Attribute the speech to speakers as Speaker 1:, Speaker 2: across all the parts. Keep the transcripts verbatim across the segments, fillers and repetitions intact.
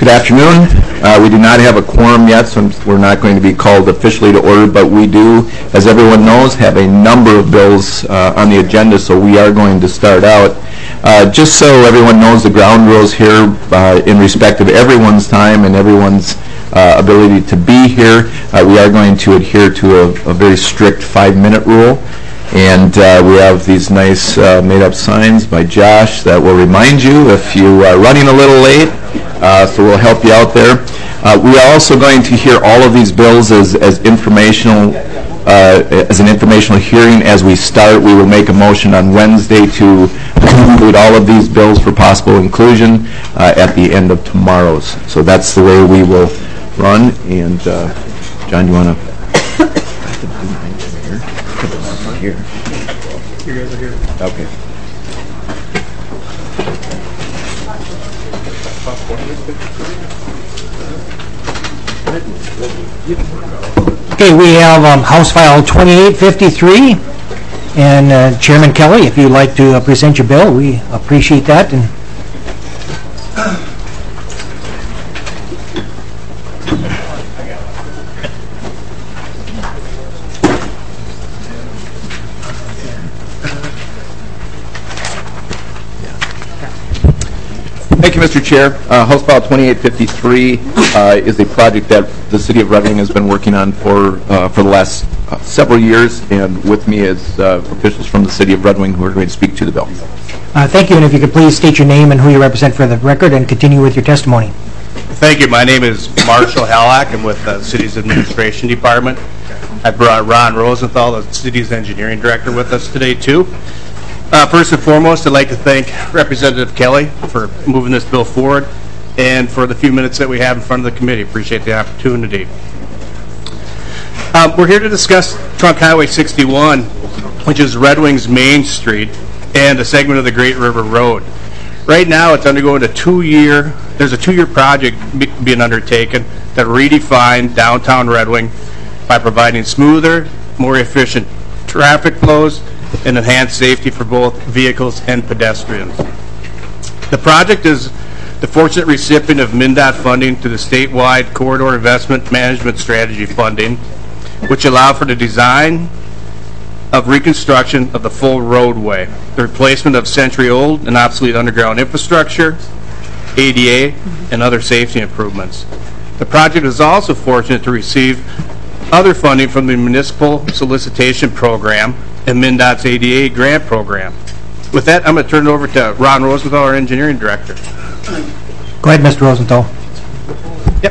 Speaker 1: Good afternoon. Uh, we do not have a quorum yet, so we're not going to be called officially to order, but we do, as everyone knows, have a number of bills uh, on the agenda, so we are going to start out. Uh, just so everyone knows the ground rules here uh, in respect of everyone's time and everyone's uh, ability to be here, uh, we are going to adhere to a, a very strict five-minute rule. And uh, we have these nice uh, made-up signs by Josh that will remind you if you are running a little late, uh, so we'll help you out there. Uh, we are also going to hear all of these bills as, as informational, uh, as an informational hearing as we start. We will make a motion on Wednesday to include all of these bills for possible inclusion uh, at the end of tomorrow's. So that's the way we will run. And uh, John, do you want to? Here. You guys are here. Okay.
Speaker 2: Okay, we have um, House File twenty-eight fifty-three, and uh, Chairman Kelly, if you'd like to uh, present your bill, we appreciate that. And
Speaker 1: Thank you, Mister Chair. Uh, House File twenty-eight fifty-three uh, is a project that the City of Red Wing has been working on for uh, for the last uh, several years, and with me is uh, officials from the City of Red Wing who are going to speak to the bill.
Speaker 2: uh, thank you, and if you could please state your name and who you represent for the record, and continue with your testimony.
Speaker 3: Thank you. My name is Marshall Hallack. I'm with the City's Administration Department. I brought Ron Rosenthal, the City's Engineering Director, with us today, too. Uh, first and foremost, I'd like to thank Representative Kelly for moving this bill forward and for the few minutes that we have in front of the committee. Appreciate the opportunity. Um, we're here to discuss Trunk Highway sixty-one, which is Red Wing's Main Street and a segment of the Great River Road. Right now, it's undergoing a two-year, there's a two-year project be, being undertaken that redefine downtown Red Wing by providing smoother, more efficient traffic flows and enhanced safety for both vehicles and pedestrians. The project is the fortunate recipient of MnDOT funding through the statewide Corridor Investment Management Strategy funding, which allowed for the design of reconstruction of the full roadway, the replacement of century-old and obsolete underground infrastructure, A D A, and other safety improvements. The project is also fortunate to receive other funding from the Municipal Solicitation Program and MnDOT's A D A grant program. With that, I'm going to turn it over to Ron Rosenthal, our Engineering Director.
Speaker 2: Go ahead, Mister Rosenthal.
Speaker 3: Yep.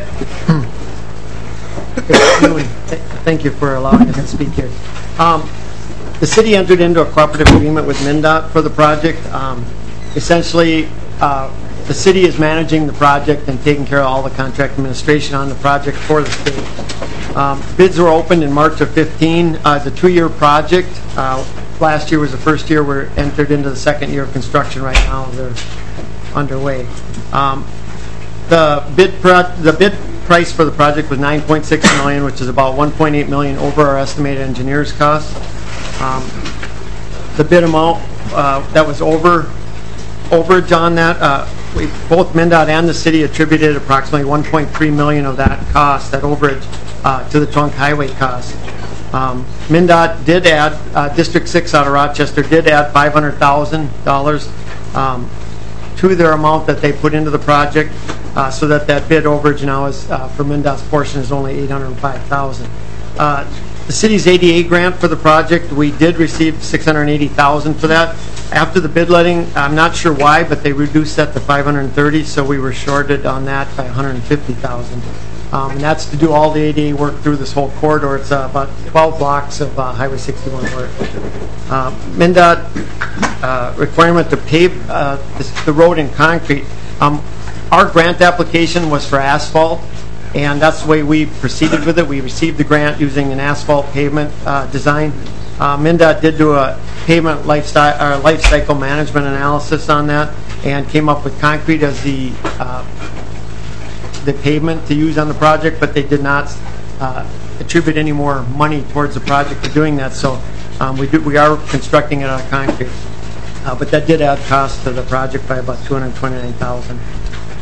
Speaker 4: Thank you for allowing us to speak here. Um, the city entered into a cooperative agreement with MnDOT for the project. Um, essentially, uh, the city is managing the project and taking care of all the contract administration on the project for the state. Um, bids were opened in March of fifteen. Uh, it's a two-year project. Uh, last year was the first year. We're entered into the second year of construction right now. They're underway. Um, the bid pro- the bid price for the project was nine point six million dollars, which is about one point eight million dollars over our estimated engineer's cost. Um, the bid amount uh, that was over overage on that, uh, we, both MnDOT and the city attributed approximately one point three million dollars of that cost, that overage, uh, to the trunk highway cost. Um, MnDOT did add, uh, District six out of Rochester did add five hundred thousand dollars um, to their amount that they put into the project, uh, so that that bid overage now is, uh, for MnDOT's portion, is only eight hundred five thousand dollars. Uh, the city's A D A grant for the project, we did receive six hundred eighty thousand dollars for that. After the bid letting, I'm not sure why, but they reduced that to five hundred thirty thousand dollars, so we were shorted on that by one hundred fifty thousand dollars. Um, and that's to do all the A D A work through this whole corridor. It's uh, about twelve blocks of uh, Highway sixty-one work. Uh, MnDOT uh, requirement to pave uh, this, the road in concrete. Um, our grant application was for asphalt, and that's the way we proceeded with it. We received the grant using an asphalt pavement uh, design. Uh, MnDOT did do a pavement lifestyle, or life cycle management analysis on that, and came up with concrete as the uh, the pavement to use on the project, but they did not uh, attribute any more money towards the project for doing that. So um, we do, we are constructing it out of concrete, uh, but that did add cost to the project by about two hundred twenty-nine thousand dollars.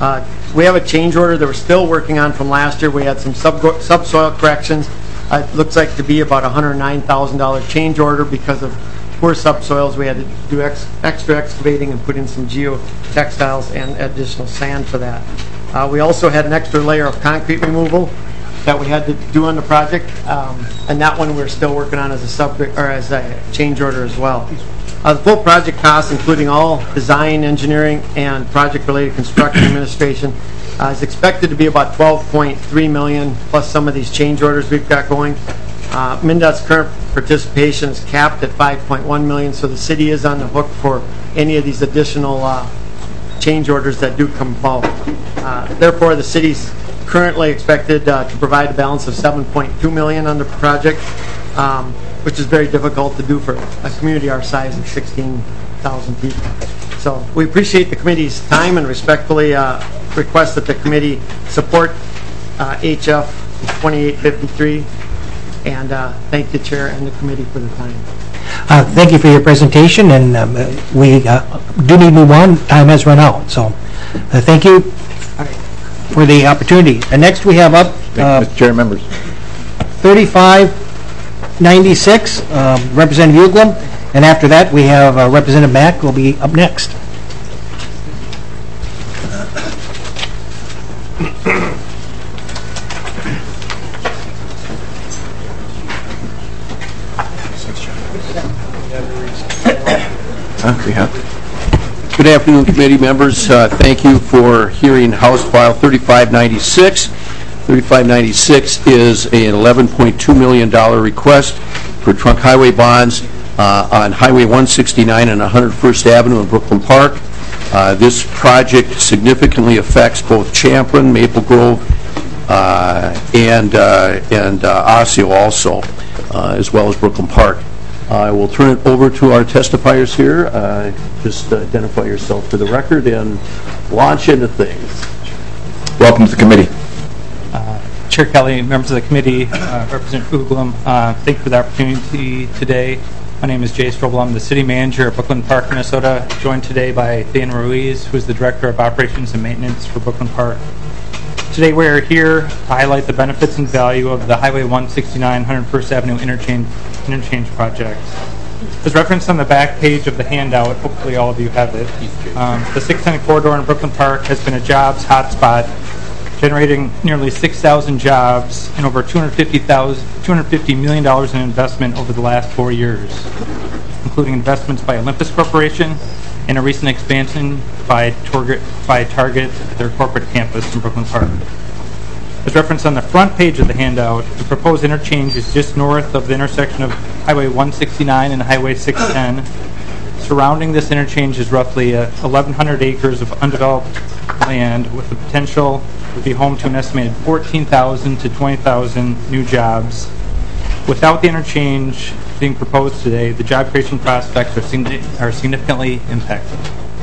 Speaker 4: Uh, We have a change order that we're still working on from last year. We had some sub- subsoil corrections. Uh, It looks like to be about a one hundred nine thousand dollars change order because of poor subsoils. We had to do ex- extra excavating and put in some geotextiles and additional sand for that. Uh, We also had an extra layer of concrete removal that we had to do on the project, um, and that one we're still working on as a sub or as a change order as well. Uh, the full project cost, including all design, engineering, and project-related construction administration, uh, is expected to be about twelve point three million dollars plus some of these change orders we've got going. Uh, MnDOT's current participation is capped at five point one million dollars, so the city is on the hook for any of these additional uh, change orders that do come about. Uh, therefore, the city's currently expected uh, to provide a balance of seven point two million dollars on the project, um, which is very difficult to do for a community our size of sixteen thousand people. So we appreciate the committee's time and respectfully uh, request that the committee support uh, H F twenty-eight fifty-three, and uh, thank the chair and the committee for the time.
Speaker 2: Uh, Thank you for your presentation, and um, uh, we uh, do need to move on. Time has run out, so uh, thank you for the opportunity. And next we have up uh,
Speaker 1: Mister Chair, members.
Speaker 2: thirty-five ninety-six, um, Representative Uglum, and after that we have uh, Representative Mack will be up next.
Speaker 1: Huh, we have.
Speaker 5: Good afternoon, committee members. Uh, thank you for hearing House File thirty-five ninety-six. thirty-five ninety-six is an eleven point two million dollars request for trunk highway bonds uh, on Highway one sixty-nine and one hundred first Avenue in Brooklyn Park. Uh, this project significantly affects both Champlin, Maple Grove, uh, and uh, and uh, Osseo also, uh, as well as Brooklyn Park. I will turn it over to our testifiers here. Uh, just identify yourself for the record and launch into things.
Speaker 1: Welcome to the committee.
Speaker 6: Uh, Chair Kelly, members of the committee, uh, Representative Uglum, uh, thank you for the opportunity today. My name is Jay Strobel. I'm the city manager of Brooklyn Park, Minnesota, joined today by Dana Ruiz, who is the director of operations and maintenance for Brooklyn Park. Today we are here to highlight the benefits and value of the Highway one sixty-nine, one hundred first Avenue interchange, interchange project. As referenced on the back page of the handout, hopefully all of you have it, um, the six ten corridor in Brooklyn Park has been a jobs hotspot, generating nearly six thousand jobs and over two hundred fifty million dollars in investment over the last four years, including investments by Olympus Corporation and a recent expansion by Target, by Target at their corporate campus in Brooklyn Park. As referenced on the front page of the handout, the proposed interchange is just north of the intersection of Highway one sixty-nine and Highway six ten. Surrounding this interchange is roughly uh, eleven hundred acres of undeveloped land with the potential to be home to an estimated fourteen thousand to twenty thousand new jobs. Without the interchange being proposed today, the job creation prospects are, signi are significantly impacted.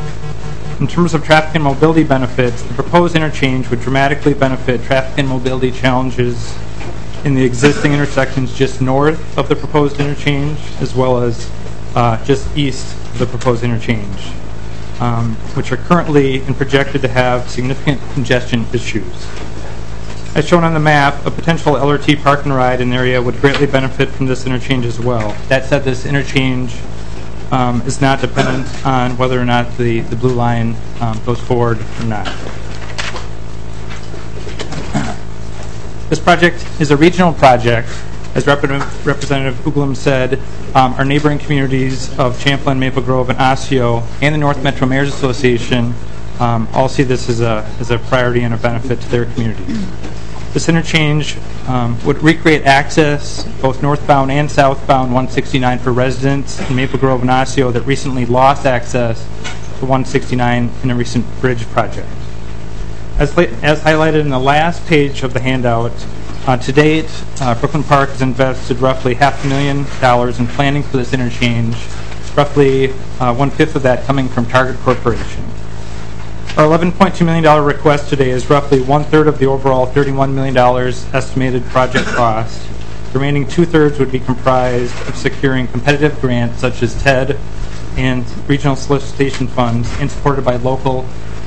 Speaker 6: In terms of traffic and mobility benefits, the proposed interchange would dramatically benefit traffic and mobility challenges in the existing intersections just north of the proposed interchange, as well as uh, just east of the proposed interchange, um, which are currently and projected to have significant congestion issues. As shown on the map, a potential L R T park and ride in the area would greatly benefit from this interchange as well. That said, this interchange um, is not dependent on whether or not the, the blue line um, goes forward or not. This project is a regional project. As Rep Representative Uglum said, um, our neighboring communities of Champlin, Maple Grove, and Osseo, and the North Metro Mayors Association um, all see this as a, as a priority and a benefit to their communities. This interchange um, would recreate access, both northbound and southbound one sixty-nine for residents in Maple Grove and Osseo that recently lost access to one sixty-nine in a recent bridge project. As, as highlighted in the last page of the handout, uh, to date, uh, Brooklyn Park has invested roughly half a million dollars in planning for this interchange, roughly uh, one-fifth of that coming from Target Corporation. Our eleven point two million dollars request today is roughly one-third of the overall thirty-one million dollars estimated project cost. The remaining two-thirds would be comprised of securing competitive grants such as T E D and regional solicitation funds and supported by local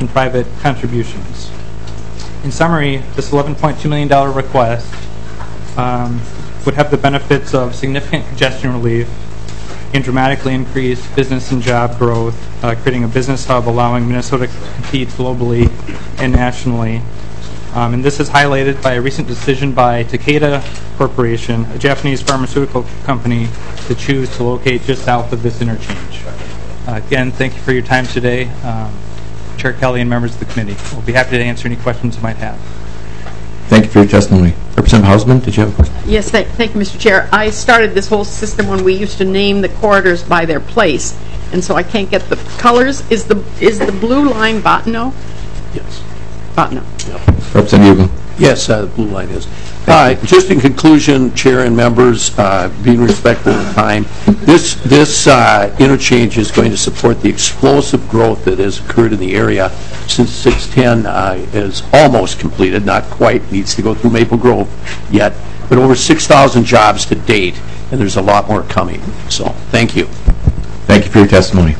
Speaker 6: and private contributions. In summary, this eleven point two million dollars request um, would have the benefits of significant congestion relief and dramatically increase business and job growth, uh, creating a business hub allowing Minnesota to compete globally and nationally. Um, and this is highlighted by a recent decision by Takeda Corporation, a Japanese pharmaceutical company, to choose to locate just south of this interchange. Uh, again, thank you for your time today. Um, Chair Kelly and members of the committee. We'll be happy to answer any questions you might have.
Speaker 1: Thank you for your testimony. Representative Hausman, did you have a question?
Speaker 7: Yes, thank, thank you, Mister Chair. I started this whole system when we used to name the corridors by their place, and so I can't get the colors. Is the is the blue line Bottineau?
Speaker 5: Yes.
Speaker 7: Bottineau.
Speaker 1: Representative Uglem.
Speaker 5: Yes, uh, the blue line is. Uh, just in conclusion, Chair and members, uh, being respectful of time, this this uh, interchange is going to support the explosive growth that has occurred in the area since six ten uh, is almost completed, not quite, needs to go through Maple Grove yet, but over six thousand jobs to date, and there's a lot more coming. So, thank you.
Speaker 1: Thank you for your testimony.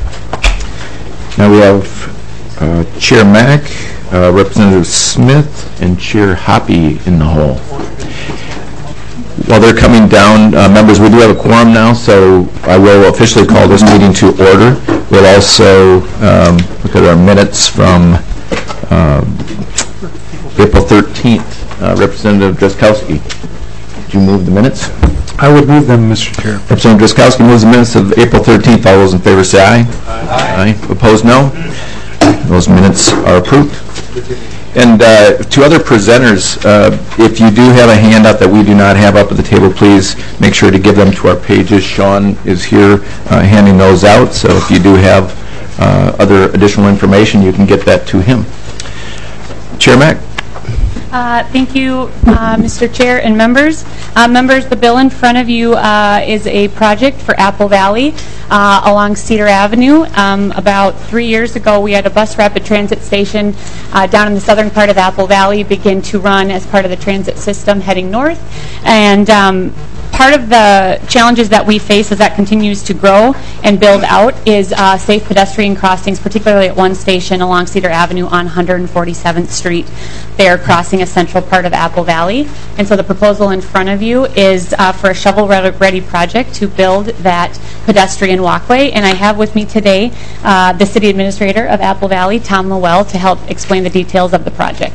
Speaker 1: Now we have uh, Chair Mack, uh, Representative Smith, and Chair Hoppy in the hall. While they're coming down, uh, members, we do have a quorum now, so I will officially call this meeting to order. We'll also um, look at our minutes from um, April thirteenth. Uh, Representative Drazkowski, did you move the minutes?
Speaker 8: I would move them, Mister Chair.
Speaker 1: Representative Drazkowski moves the minutes of April thirteenth. All those in favor say aye. Aye. Aye. Opposed, no. Those minutes are approved. And uh, to other presenters, uh, if you do have a handout that we do not have up at the table, please make sure to give them to our pages. Sean is here uh, handing those out, so if you do have uh, other additional information, you can get that to him. Chair Mack.
Speaker 9: Uh, thank you, uh, Mister Chair and members. Uh, members, the bill in front of you uh, is a project for Apple Valley uh, along Cedar Avenue. Um, about three years ago, we had a bus rapid transit station uh, down in the southern part of Apple Valley begin to run as part of the transit system heading north. And um, part of the challenges that we face as that continues to grow and build out is uh, safe pedestrian crossings, particularly at one station along Cedar Avenue on one hundred forty-seventh Street. They are crossing a central part of Apple Valley. And so the proposal in front of you is uh, for a shovel-ready project to build that pedestrian walkway. And I have with me today uh, the City Administrator of Apple Valley, Tom Lowell, to help explain the details of the project.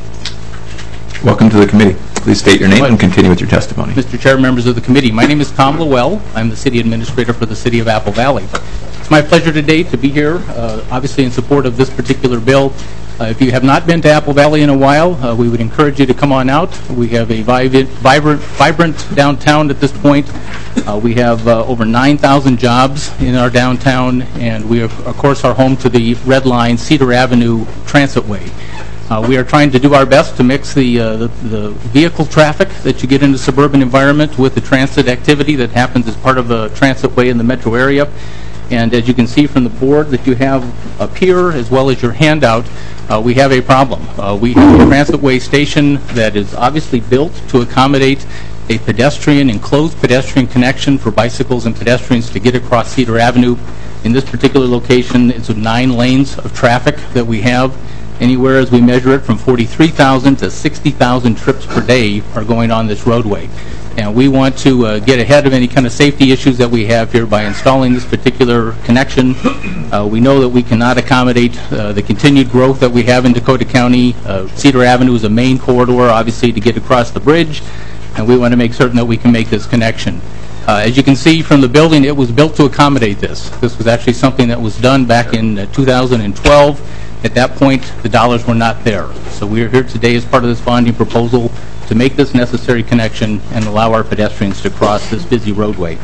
Speaker 1: Welcome to the committee. Please state your name and continue with your testimony.
Speaker 10: Mister Chair, members of the committee, my name is Tom Lowell. I'm the City Administrator for the City of Apple Valley. It's my pleasure today to be here, uh, obviously in support of this particular bill. Uh, if you have not been to Apple Valley in a while, uh, we would encourage you to come on out. We have a vibrant, vibrant, vibrant downtown at this point. Uh, we have uh, over nine thousand jobs in our downtown, and we, are, of course, are home to the Red Line Cedar Avenue Transitway. Uh, we are trying to do our best to mix the, uh, the, the vehicle traffic that you get in the suburban environment with the transit activity that happens as part of the transitway in the metro area. And as you can see from the board that you have up here, as well as your handout, uh, we have a problem. Uh, we have a transitway station that is obviously built to accommodate a pedestrian, enclosed pedestrian connection for bicycles and pedestrians to get across Cedar Avenue. In this particular location, it's nine lanes of traffic that we have. Anywhere as we measure it from forty-three thousand to sixty thousand trips per day are going on this roadway. And we want to uh, get ahead of any kind of safety issues that we have here by installing this particular connection. Uh, we know that we cannot accommodate uh, the continued growth that we have in Dakota County. Uh, Cedar Avenue is a main corridor, obviously, to get across the bridge, and we want to make certain that we can make this connection. Uh, as you can see from the building, it was built to accommodate this. This was actually something that was done back in uh, two thousand twelve. At that point, the dollars were not there. So we are here today as part of this bonding proposal to make this necessary connection and allow our pedestrians to cross this busy roadway.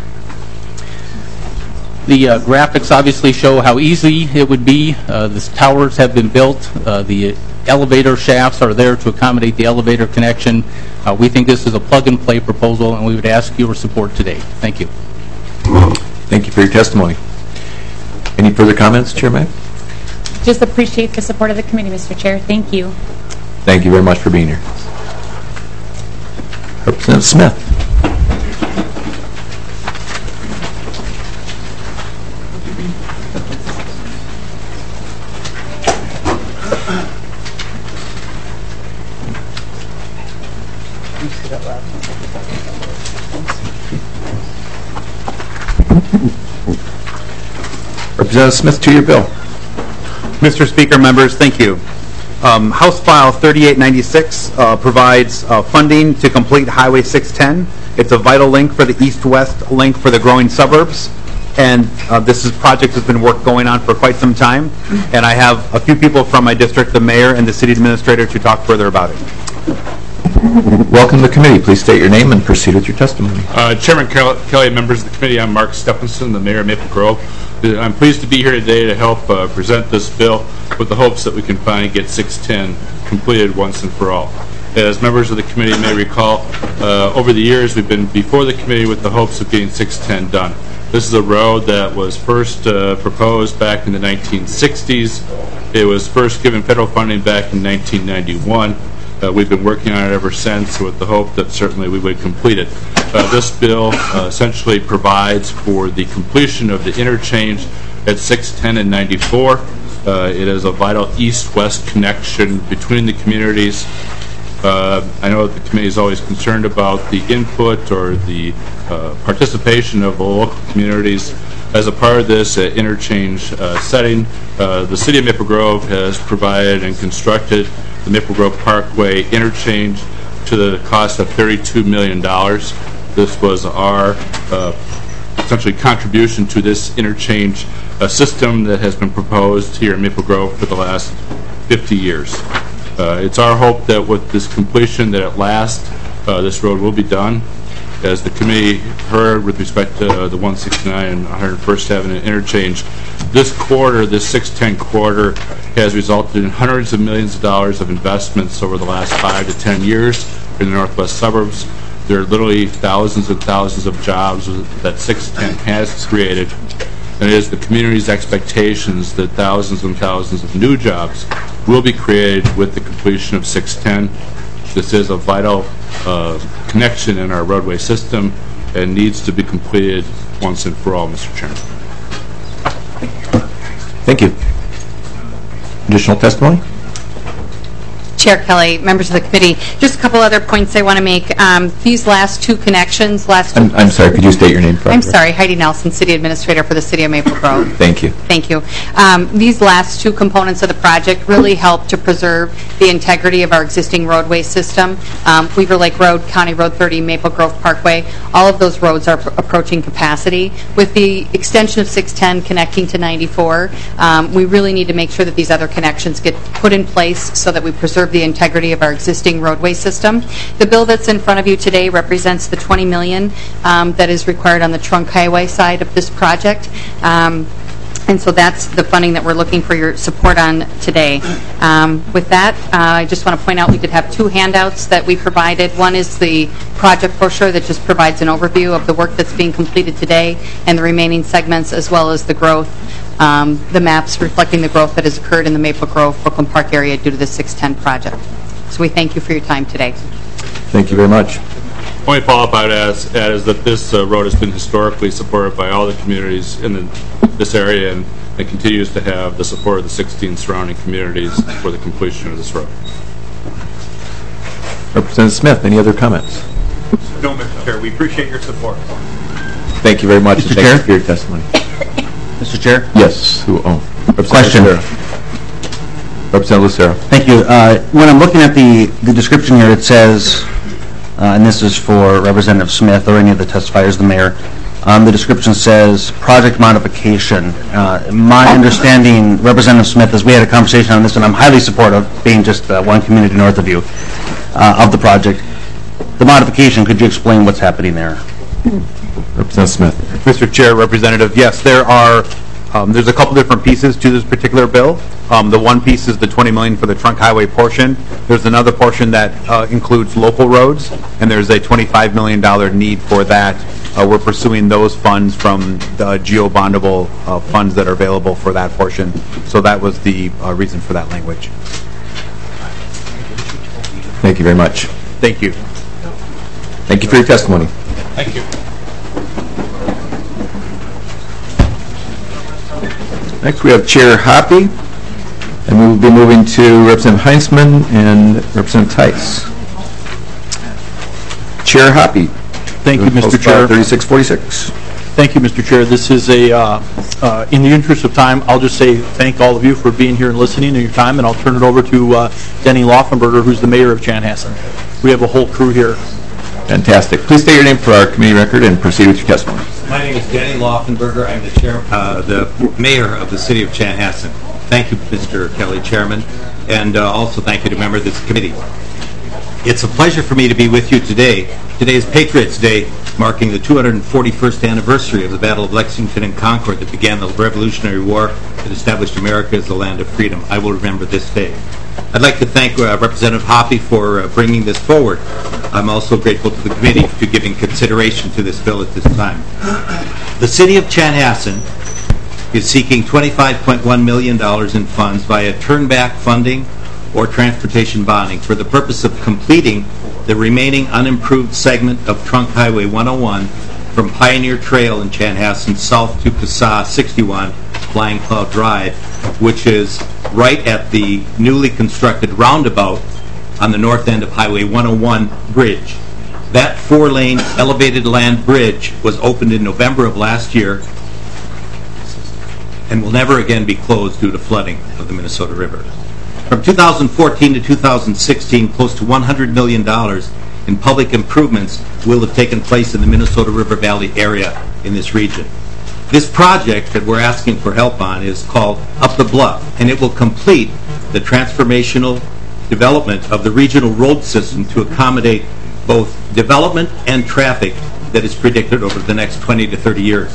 Speaker 10: The uh, graphics obviously show how easy it would be. Uh, the towers have been built. Uh, the elevator shafts are there to accommodate the elevator connection. Uh, we think this is a plug-and-play proposal, and we would ask your support today. Thank you.
Speaker 1: Thank you for your testimony. Any further comments, Chair Mack?
Speaker 9: Just appreciate the support of the committee, Mister Chair. Thank you.
Speaker 1: Thank you very much for being here. Representative Smith. Representative Smith, to your bill.
Speaker 11: Mister Speaker, members, thank you. Um, House File thirty-eight ninety-six uh, provides uh, funding to complete Highway six ten. It's a vital link for the east-west link for the growing suburbs. And uh, this is, project has been work going on for quite some time. And I have a few people from my district, the mayor and the city administrator, to talk further about it.
Speaker 1: Welcome to the committee. Please state your name and proceed with your testimony.
Speaker 12: Uh, Chairman Kelly, members of the committee, I'm Mark Stephenson, the mayor of Maple Grove. I'm pleased to be here today to help uh, present this bill with the hopes that we can finally get six ten completed once and for all. As members of the committee may recall, uh, over the years we've been before the committee with the hopes of getting six ten done. This is a road that was first uh, proposed back in the nineteen sixties. It was first given federal funding back in nineteen ninety-one. Uh, we've been working on it ever since with the hope that certainly we would complete it. Uh, this bill uh, essentially provides for the completion of the interchange at six ten and ninety-four. Uh, it is a vital east-west connection between the communities. Uh, I know that the committee is always concerned about the input or the uh, participation of the local communities. As a part of this uh, interchange uh, setting, uh, the city of Maple Grove has provided and constructed the Maple Grove Parkway interchange to the cost of thirty-two million dollars. This was our uh, essentially contribution to this interchange uh, system that has been proposed here in Maple Grove for the last fifty years. Uh, it's our hope that with this completion that at last uh, this road will be done. As the committee heard with respect to uh, the one sixty-nine and one hundred first Avenue interchange, this quarter, this six ten quarter, has resulted in hundreds of millions of dollars of investments over the last five to ten years in the northwest suburbs. There are literally thousands and thousands of jobs that six ten has created, and it is the community's expectations that thousands and thousands of new jobs will be created with the completion of six ten. This is a vital uh, connection in our roadway system and needs to be completed once and for all, Mister Chairman.
Speaker 1: Thank you. Additional testimony?
Speaker 13: Chair Kelly, members of the committee, just a couple other points I want to make. Um, these last two connections, last two
Speaker 1: I'm, I'm sorry, could you state your name for
Speaker 13: I'm sorry, Heidi Nelson, City Administrator for the City of Maple Grove.
Speaker 1: Thank you.
Speaker 13: Thank you. Um, these last two components of the project really help to preserve the integrity of our existing roadway system. Um, Weaver Lake Road, County Road thirty, Maple Grove Parkway, all of those roads are approaching capacity. With the extension of six ten connecting to ninety-four, um, we really need to make sure that these other connections get put in place so that we preserve the integrity of our existing roadway system. The bill that's in front of you today represents the twenty million dollars um, that is required on the trunk highway side of this project. Um, And so that's the funding that we're looking for your support on today. Um, with that, uh, I just want to point out we did have two handouts that we provided. One is the project brochure that just provides an overview of the work that's being completed today and the remaining segments, as well as the growth, um, the maps reflecting the growth that has occurred in the Maple Grove, Brooklyn Park area due to the six ten project. So we thank you for your time today.
Speaker 1: Thank you very much.
Speaker 12: Only follow-up I'd add add is that this uh, road has been historically supported by all the communities in the, this area, and it continues to have the support of the sixteen surrounding communities for the completion of this road.
Speaker 1: Representative Smith, any other comments?
Speaker 11: No, Mister Chair, we appreciate your support.
Speaker 1: Thank you very much.
Speaker 14: Mister
Speaker 1: and thank
Speaker 14: Chair?
Speaker 1: you for your testimony.
Speaker 14: Mister Chair?
Speaker 1: Yes. Who? Oh,
Speaker 14: Question.
Speaker 1: Lucero. Representative Lucero.
Speaker 14: Thank you. Uh, when I'm looking at the, the description here, it says, uh, and this is for Representative Smith or any of the testifiers, the mayor, um, the description says project modification. Uh, my understanding, Representative Smith, is we had a conversation on this, and I'm highly supportive, being just uh, one community north of you, uh, of the project. The modification, could you explain what's happening there?
Speaker 1: Representative Smith.
Speaker 11: Mister Chair, Representative, yes, there are, um, there's a couple different pieces to this particular bill. Um, the one piece is the twenty million dollars for the trunk highway portion. There's another portion that uh, includes local roads, and there's a twenty-five million dollars need for that. Uh, we're pursuing those funds from the geo-bondable uh, funds that are available for that portion. So that was the uh, reason for that language.
Speaker 1: Thank you very much.
Speaker 11: Thank you.
Speaker 1: Thank you for your testimony.
Speaker 12: Thank you.
Speaker 1: Next, we have Chair Hoppe, and we will be moving to Representative Heinzman and Representative Tice. Chair Hoppy.
Speaker 5: Thank you, Mister Chair.
Speaker 1: thirty-six forty-six.
Speaker 5: Thank you, Mister Chair. This is a, uh, uh, in the interest of time, I'll just say thank all of you for being here and listening and your time, and I'll turn it over to uh, Denny Laufenberger, who's the mayor of Chanhassen. We have a whole crew here.
Speaker 1: Fantastic. Please state your name for our committee record and proceed with your testimony.
Speaker 15: My name is Denny Laufenberger. I'm the chair, uh, the mayor of the city of Chanhassen. Thank you, Mister Kelly, Chairman, and uh, also thank you to members of this committee. It's a pleasure for me to be with you today. Today is Patriots' Day, marking the two hundred forty-first anniversary of the Battle of Lexington and Concord that began the Revolutionary War that established America as the land of freedom. I will remember this day. I'd like to thank uh, Representative Hoppy for uh, bringing this forward. I'm also grateful to the committee for giving consideration to this bill at this time. The city of Chanhassen is seeking twenty-five point one million dollars in funds via turnback funding or transportation bonding for the purpose of completing the remaining unimproved segment of Trunk Highway one oh one from Pioneer Trail in Chanhassen south to Passat sixty-one, Flying Cloud Drive, which is right at the newly constructed roundabout on the north end of Highway one oh one bridge. That four-lane elevated land bridge was opened in November of last year and will never again be closed due to flooding of the Minnesota River. From two thousand fourteen to two thousand sixteen, close to one hundred million dollars in public improvements will have taken place in the Minnesota River Valley area in this region. This project that we're asking for help on is called Up the Bluff, and it will complete the transformational development of the regional road system to accommodate both development and traffic that is predicted over the next twenty to thirty years.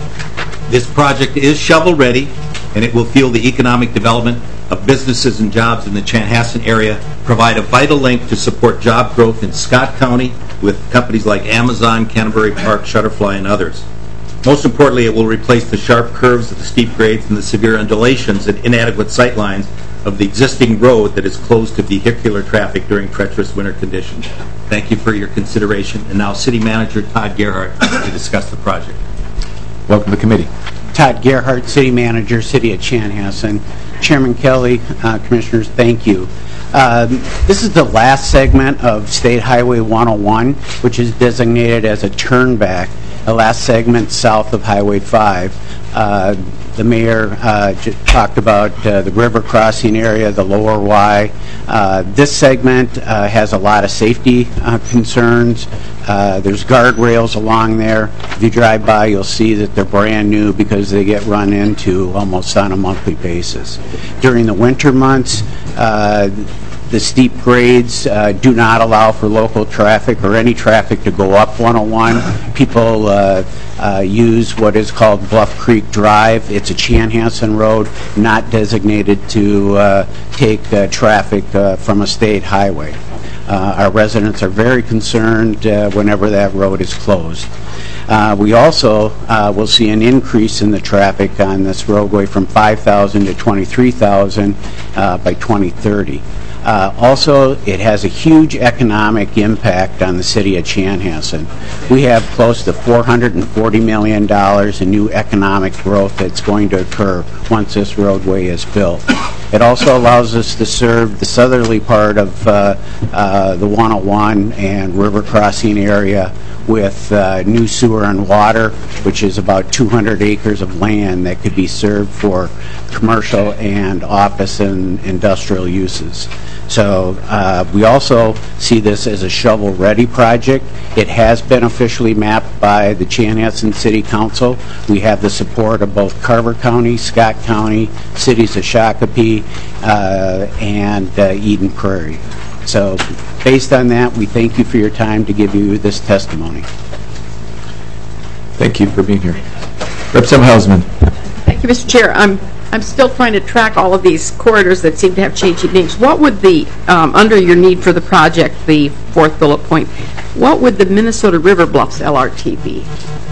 Speaker 15: This project is shovel-ready, and it will fuel the economic development of businesses and jobs in the Chanhassen area, provide a vital link to support job growth in Scott County with companies like Amazon, Canterbury Park, Shutterfly, and others. Most importantly, it will replace the sharp curves, the steep grades, and the severe undulations and inadequate sightlines of the existing road that is closed to vehicular traffic during treacherous winter conditions. Thank you for your consideration. And now City Manager Todd Gerhart to discuss the project.
Speaker 1: Welcome to the committee.
Speaker 16: Todd Gerhart, City Manager, City of Chanhassen. Chairman Kelly, uh, Commissioners, thank you. Um, this is the last segment of State Highway one oh one, which is designated as a turnback, the last segment south of Highway five. Uh, the mayor uh, j- talked about uh, the river crossing area, the lower Y. Uh, this segment uh, has a lot of safety uh, concerns. Uh, there's guardrails along there. If you drive by, you'll see that they're brand new because they get run into almost on a monthly basis. During the winter months, uh, the steep grades uh, do not allow for local traffic or any traffic to go up one oh one. People uh, uh, use what is called Bluff Creek Drive. It's a Chanhassen road, not designated to uh, take uh, traffic uh, from a state highway. Uh, our residents are very concerned uh, whenever that road is closed. Uh, we also uh, will see an increase in the traffic on this roadway from five thousand to twenty-three thousand uh, by twenty thirty. Uh, also, it has a huge economic impact on the city of Chanhassen. We have close to four hundred forty million dollars in new economic growth that's going to occur once this roadway is built. It also allows us to serve the southerly part of uh, uh, the one oh one and river crossing area with uh, new sewer and water, which is about two hundred acres of land that could be served for commercial and office and industrial uses. So uh, we also see this as a shovel-ready project. It has been officially mapped by the Chanhassen City Council. We have the support of both Carver County, Scott County, cities of Shakopee, uh, and uh, Eden Prairie. So based on that, we thank you for your time to give you this testimony.
Speaker 1: Thank you for being here. Representative Hausman.
Speaker 7: Thank you, Mister Chair. I'm I'm still trying to track all of these corridors that seem to have changing names. What would the, um, under your need for the project, the fourth bullet point, what would the Minnesota River Bluffs L R T be?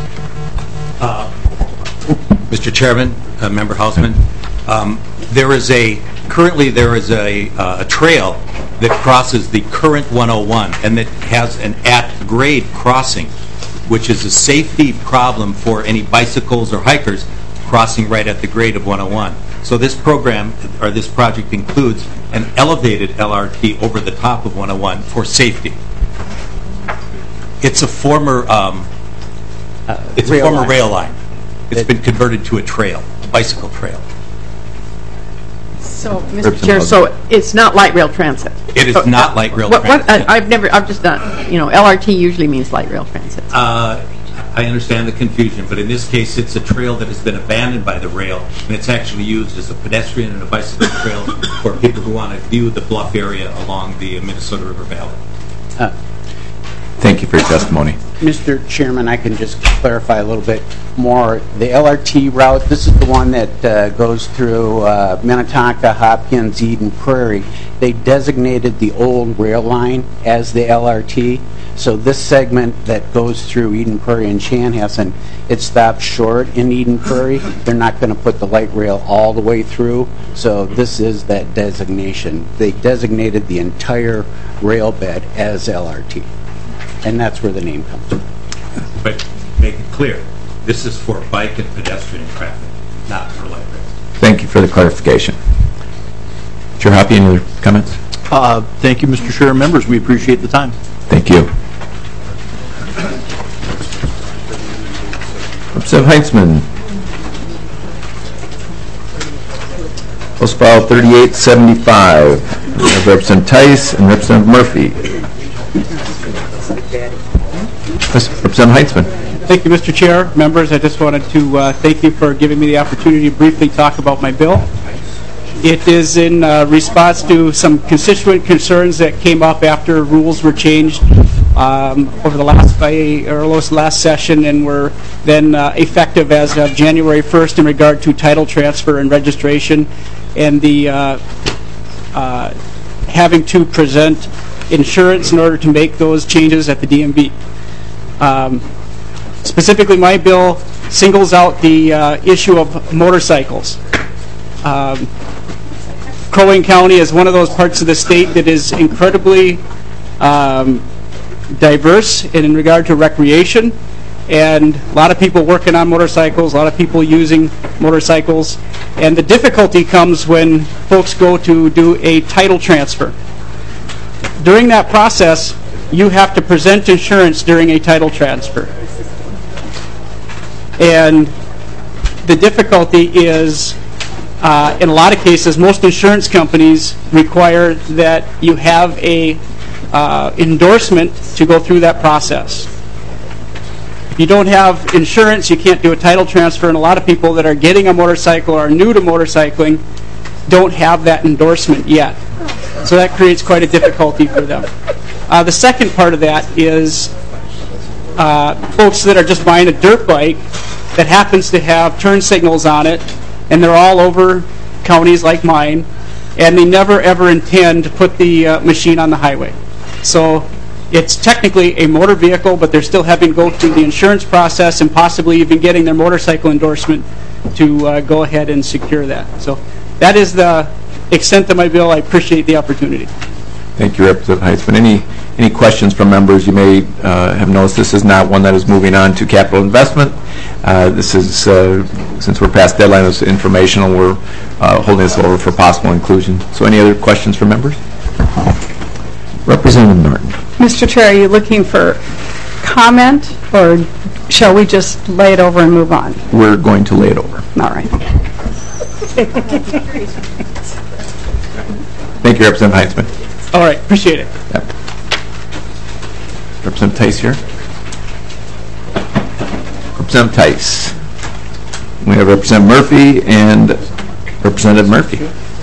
Speaker 15: Uh, Mister Chairman, uh, Member Hausman, um, there is a, currently there is a, uh, a trail that crosses the current one oh one and that has an at-grade crossing, which is a safety problem for any bicycles or hikers crossing right at the grade of one oh one. So this program, or this project, includes an elevated L R T over the top of one oh one for safety. It's a former, um, it's a
Speaker 16: rail
Speaker 15: former
Speaker 16: line.
Speaker 15: rail line. It's been converted to a trail, a bicycle trail.
Speaker 7: So, Mister Chair, so it's not light rail transit?
Speaker 15: It is
Speaker 7: So,
Speaker 15: not
Speaker 7: uh,
Speaker 15: light rail
Speaker 7: what- what-
Speaker 15: transit.
Speaker 7: I- I've never, I've just done, you know, L R T usually means light rail transit.
Speaker 15: Uh, I understand the confusion, but in this case, it's a trail that has been abandoned by the rail, and it's actually used as a pedestrian and a bicycle trail for people who want to view the bluff area along the Minnesota River Valley.
Speaker 16: Uh,
Speaker 1: Thank you for your testimony.
Speaker 16: Mister Chairman, I can just clarify a little bit more. The L R T route, this is the one that uh, goes through uh, Minnetonka, Hopkins, Eden Prairie. They designated the old rail line as the L R T. So this segment that goes through Eden Prairie and Chanhassen, it stops short in Eden Prairie. They're not going to put the light rail all the way through. So this is that designation. They designated the entire rail bed as L R T. And that's where the name comes from.
Speaker 15: But make it clear, this is for bike and pedestrian traffic, not for light rail.
Speaker 1: Thank you for the clarification. Chair Hoppe, any other comments?
Speaker 17: Uh, thank you, Mister Chair and members. We appreciate the time.
Speaker 1: Thank you. Representative Heitzman. House File thirty-eight seventy-five. Representative Tice and Representative Murphy. Representative Heitzman.
Speaker 18: Thank you, Mister Chair. Members, I just wanted to uh, thank you for giving me the opportunity to briefly talk about my bill. It is in uh, response to some constituent concerns that came up after rules were changed um, over the last by, or last session and were then uh, effective as of January first in regard to title transfer and registration and the uh, uh, having to present insurance in order to make those changes at the D M V. Um, specifically, my bill singles out the uh, issue of motorcycles. Um, Crow Wing County is one of those parts of the state that is incredibly um, diverse in regard to recreation, and a lot of people working on motorcycles, a lot of people using motorcycles, and the difficulty comes when folks go to do a title transfer. During that process, you have to present insurance during a title transfer. And the difficulty is, uh, in a lot of cases, most insurance companies require that you have a uh, endorsement to go through that process. If you don't have insurance, you can't do a title transfer, and a lot of people that are getting a motorcycle or are new to motorcycling don't have that endorsement yet. So that creates quite a difficulty for them. Uh, the second part of that is uh, folks that are just buying a dirt bike that happens to have turn signals on it, and they're all over counties like mine, and they never ever intend to put the uh, machine on the highway. So it's technically a motor vehicle, but they're still having to go through the insurance process and possibly even getting their motorcycle endorsement to uh, go ahead and secure that. So that is the extent of my bill. I appreciate the opportunity.
Speaker 1: Thank you, Representative Heitzman. Any any questions from members? You may uh, have noticed this is not one that is moving on to capital investment. Uh, this is, uh, since we're past deadline, it's informational. We're uh, holding this over for possible inclusion. So any other questions from members? Representative Norton.
Speaker 19: Mister Chair, are you looking for comment, or shall we just lay it over and move on?
Speaker 1: We're going to lay it over.
Speaker 19: All right.
Speaker 1: Thank you, Representative Heitzman.
Speaker 18: All right, appreciate it.
Speaker 1: Yep. Representative Tice here. Representative Tice. We have Representative Murphy and Representative Murphy.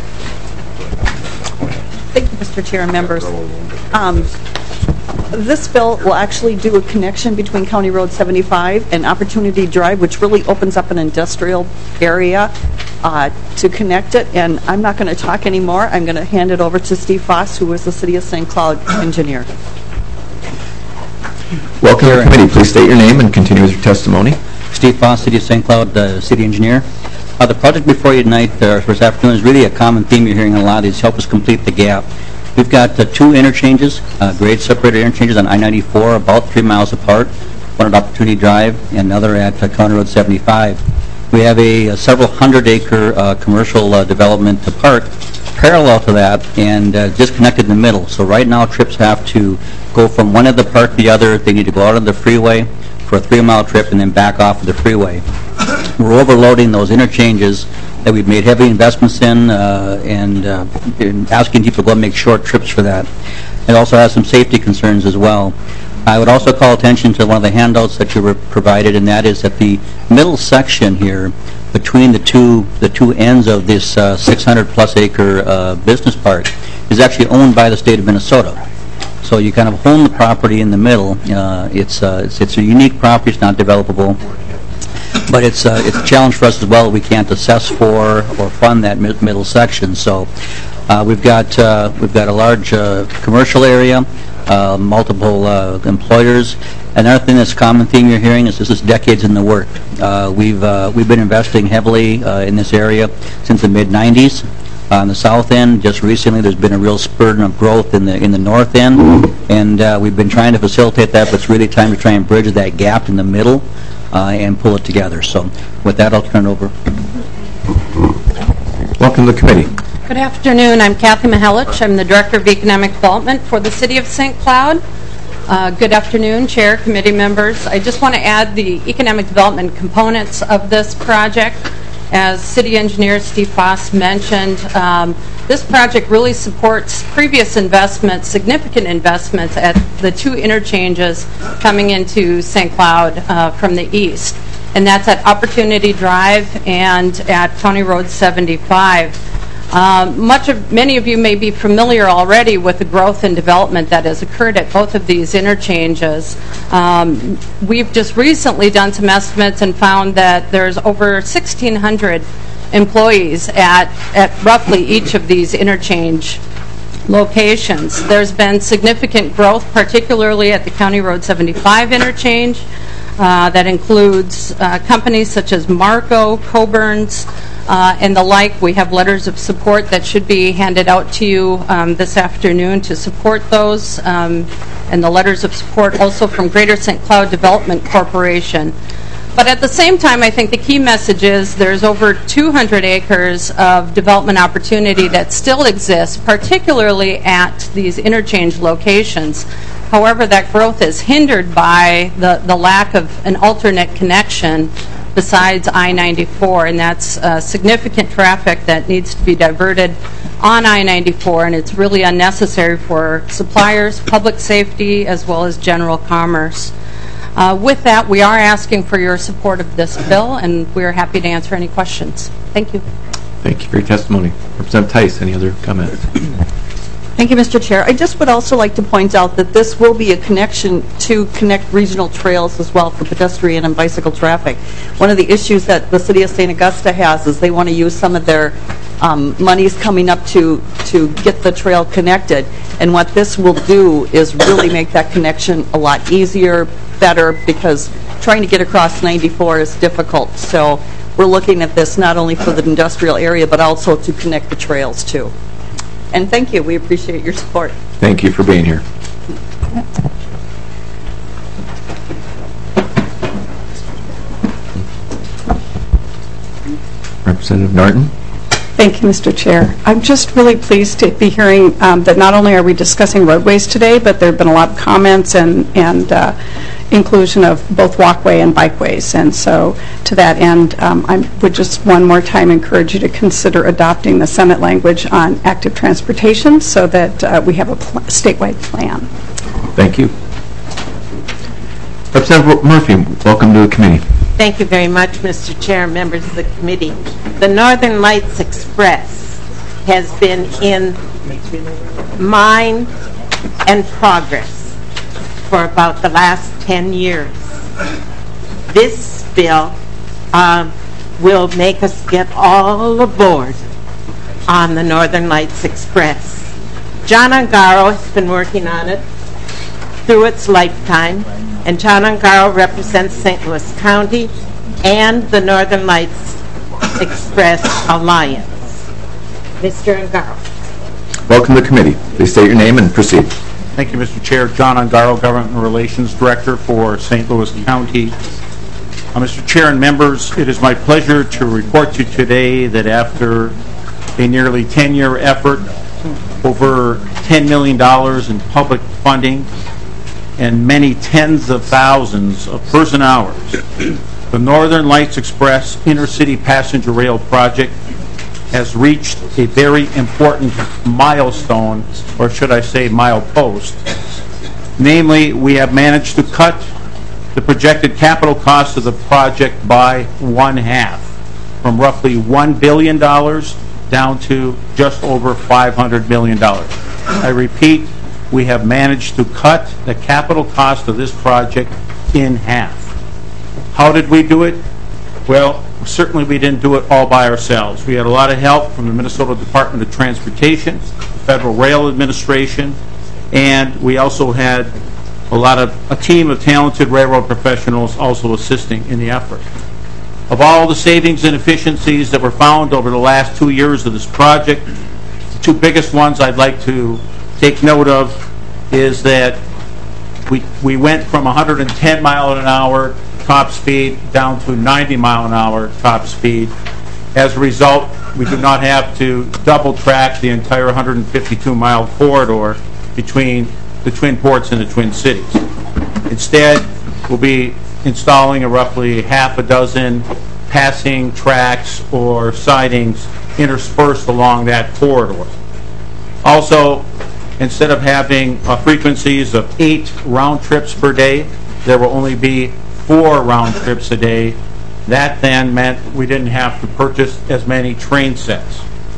Speaker 20: Thank you, Mister Chair and members. Um, this bill will actually do a connection between County Road seventy-five and Opportunity Drive, which really opens up an industrial area uh, to connect it. And I'm not going to talk anymore. I'm going to hand it over to Steve Foss, who is the City of Saint Cloud engineer.
Speaker 1: Welcome to the committee. Please state your name and continue with your testimony.
Speaker 21: Steve Foss, City of Saint Cloud, uh, City Engineer. Uh, the project before you tonight, uh, for this afternoon, is really a common theme you're hearing in a lot of these. Help us complete the gap. We've got uh, two interchanges, uh, grade separated interchanges on I ninety-four, about three miles apart. One at Opportunity Drive and another at uh, County Road seventy-five. We have a, a several hundred acre uh, commercial uh, development to park parallel to that and uh, disconnected in the middle. So right now, trips have to go from one end of the park to the other. They need to go out on the freeway for a three-mile trip and then back off of the freeway. We're overloading those interchanges that we've made heavy investments in uh, and, uh, and asking people to go and make short trips for that. It also has some safety concerns as well. I would also call attention to one of the handouts that you were provided, and that is that the middle section here between the two the two ends of this uh, six hundred plus acre uh, business park is actually owned by the state of Minnesota. So you kind of own the property in the middle. Uh, it's, uh, it's it's a unique property. It's not developable. But it's, uh, it's a challenge for us as well. We can't assess for or fund that mid middle section. So uh, we've got uh, we've got a large uh, commercial area, uh, multiple uh, employers. Another thing that's a common theme you're hearing is this is decades in the work. Uh, we've uh, we've been investing heavily uh, in this area since the mid nineties. On the south end, just recently, there's been a real spurt of growth in the in the north end, and uh, we've been trying to facilitate that. But it's really time to try and bridge that gap in the middle. Uh, and pull it together. So with that, I'll turn it over.
Speaker 1: Welcome to the committee.
Speaker 7: Good afternoon. I'm Kathy Mihelich. I'm the Director of Economic Development for the City of Saint Cloud. Uh, good afternoon, Chair, committee members. I just want to add the economic development components of this project. As City Engineer Steve Foss mentioned, um, this project really supports previous investments, significant investments at the two interchanges coming into Saint Cloud uh, from the east. And that's at Opportunity Drive and at County Road seventy-five. Um, much of, many of you may be familiar already with the growth and development that has occurred at both of these interchanges. Um, we've just recently done some estimates and found that there's over sixteen hundred employees at, at roughly each of these interchange locations. There's been significant growth, particularly at the County Road seventy-five interchange. Uh, that includes uh, companies such as Marco, Coburn's, uh, and the like. We have letters of support that should be handed out to you um, this afternoon to support those, um, and the letters of support also from Greater Saint Cloud Development Corporation. But at the same time, I think the key message is there's over two hundred acres of development opportunity that still exists, particularly at these interchange locations. However, that growth is hindered by the, the lack of an alternate connection besides I ninety-four, and that's uh, significant traffic that needs to be diverted on I ninety-four, and it's really unnecessary for suppliers, public safety, as well as general commerce. Uh, with that, we are asking for your support of this bill, and we are happy to answer any questions. Thank you.
Speaker 1: Thank you for your testimony. Representative Tice, any other comments?
Speaker 20: Thank you, Mister Chair. I just would also like to point out that this will be a connection to connect regional trails as well for pedestrian and bicycle traffic. One of the issues that the City of Saint Augusta has is they want to use some of their um, monies coming up to, to get the trail connected. And what this will do is really make that connection a lot easier, better, because trying to get across ninety-four is difficult. So we're looking at this not only for the industrial area, but also to connect the trails too. And thank you. We appreciate your support.
Speaker 1: Thank you for being here. Representative Norton.
Speaker 19: Thank you, Mister Chair. I'm just really pleased to be hearing um, that not only are we discussing roadways today, but there have been a lot of comments and, and uh, inclusion of both walkway and bikeways. And so to that end, um, I would just one more time encourage you to consider adopting the Senate language on active transportation so that uh, we have a pl statewide plan.
Speaker 1: Thank you. Representative Murphy, welcome to the committee.
Speaker 3: Thank you very much, Mister Chair, members of the committee. The Northern Lights Express has been in mind and progress for about the last ten years. This bill uh, will make us get all aboard on the Northern Lights Express. John Ungaro has been working on it through its lifetime, and John Ungaro represents Saint Louis County and the Northern Lights Express Alliance. Mister Ungaro.
Speaker 1: Welcome to the committee. Please state your name and proceed.
Speaker 22: Thank you, Mister Chair. John Ungaro, Government Relations Director for Saint Louis County. Uh, Mister Chair and members, it is my pleasure to report to you today that after a nearly ten-year effort, over ten million dollars in public funding, and many tens of thousands of person hours. The Northern Lights Express Intercity Passenger Rail Project has reached a very important milestone, or should I say milepost. Namely, we have managed to cut the projected capital cost of the project by one half, from roughly one billion dollars down to just over five hundred million dollars. I repeat, we have managed to cut the capital cost of this project in half. How did we do it? Well, certainly we didn't do it all by ourselves. We had a lot of help from the Minnesota Department of Transportation, the Federal Rail Administration, and we also had a lot of a team of talented railroad professionals also assisting in the effort. Of all the savings and efficiencies that were found over the last two years of this project, the two biggest ones I'd like to take note of is that we we went from one hundred ten mile an hour top speed down to ninety mile an hour top speed. As a result, we do not have to double track the entire one hundred fifty-two mile corridor between the Twin Ports and the Twin Cities. Instead, we'll be installing a roughly half a dozen passing tracks or sidings interspersed along that corridor. Also, instead of having uh, frequencies of eight round trips per day, there will only be four round trips a day. That then meant we didn't have to purchase as many train sets.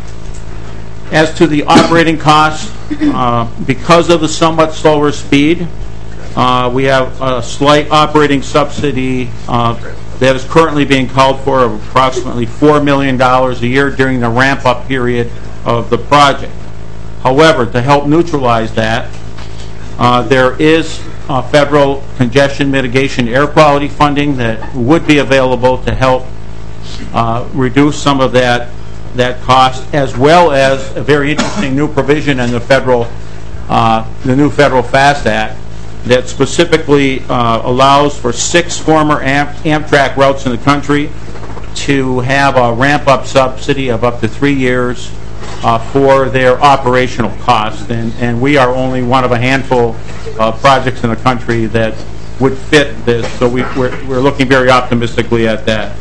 Speaker 22: As to the operating costs, uh, because of the somewhat slower speed, uh, we have a slight operating subsidy uh, that is currently being called for of approximately four million dollars a year during the ramp-up period of the project. However, to help neutralize that, uh, there is uh, federal congestion mitigation air quality funding that would be available to help uh, reduce some of that that cost, as well as a very interesting new provision in the federal, uh, the new Federal FAST Act that specifically uh, allows for six former Am Amtrak routes in the country to have a ramp-up subsidy of up to three years uh, for their operational costs, and, and we are only one of a handful of projects in the country that would fit this, so we, we're, we're looking very optimistically at that.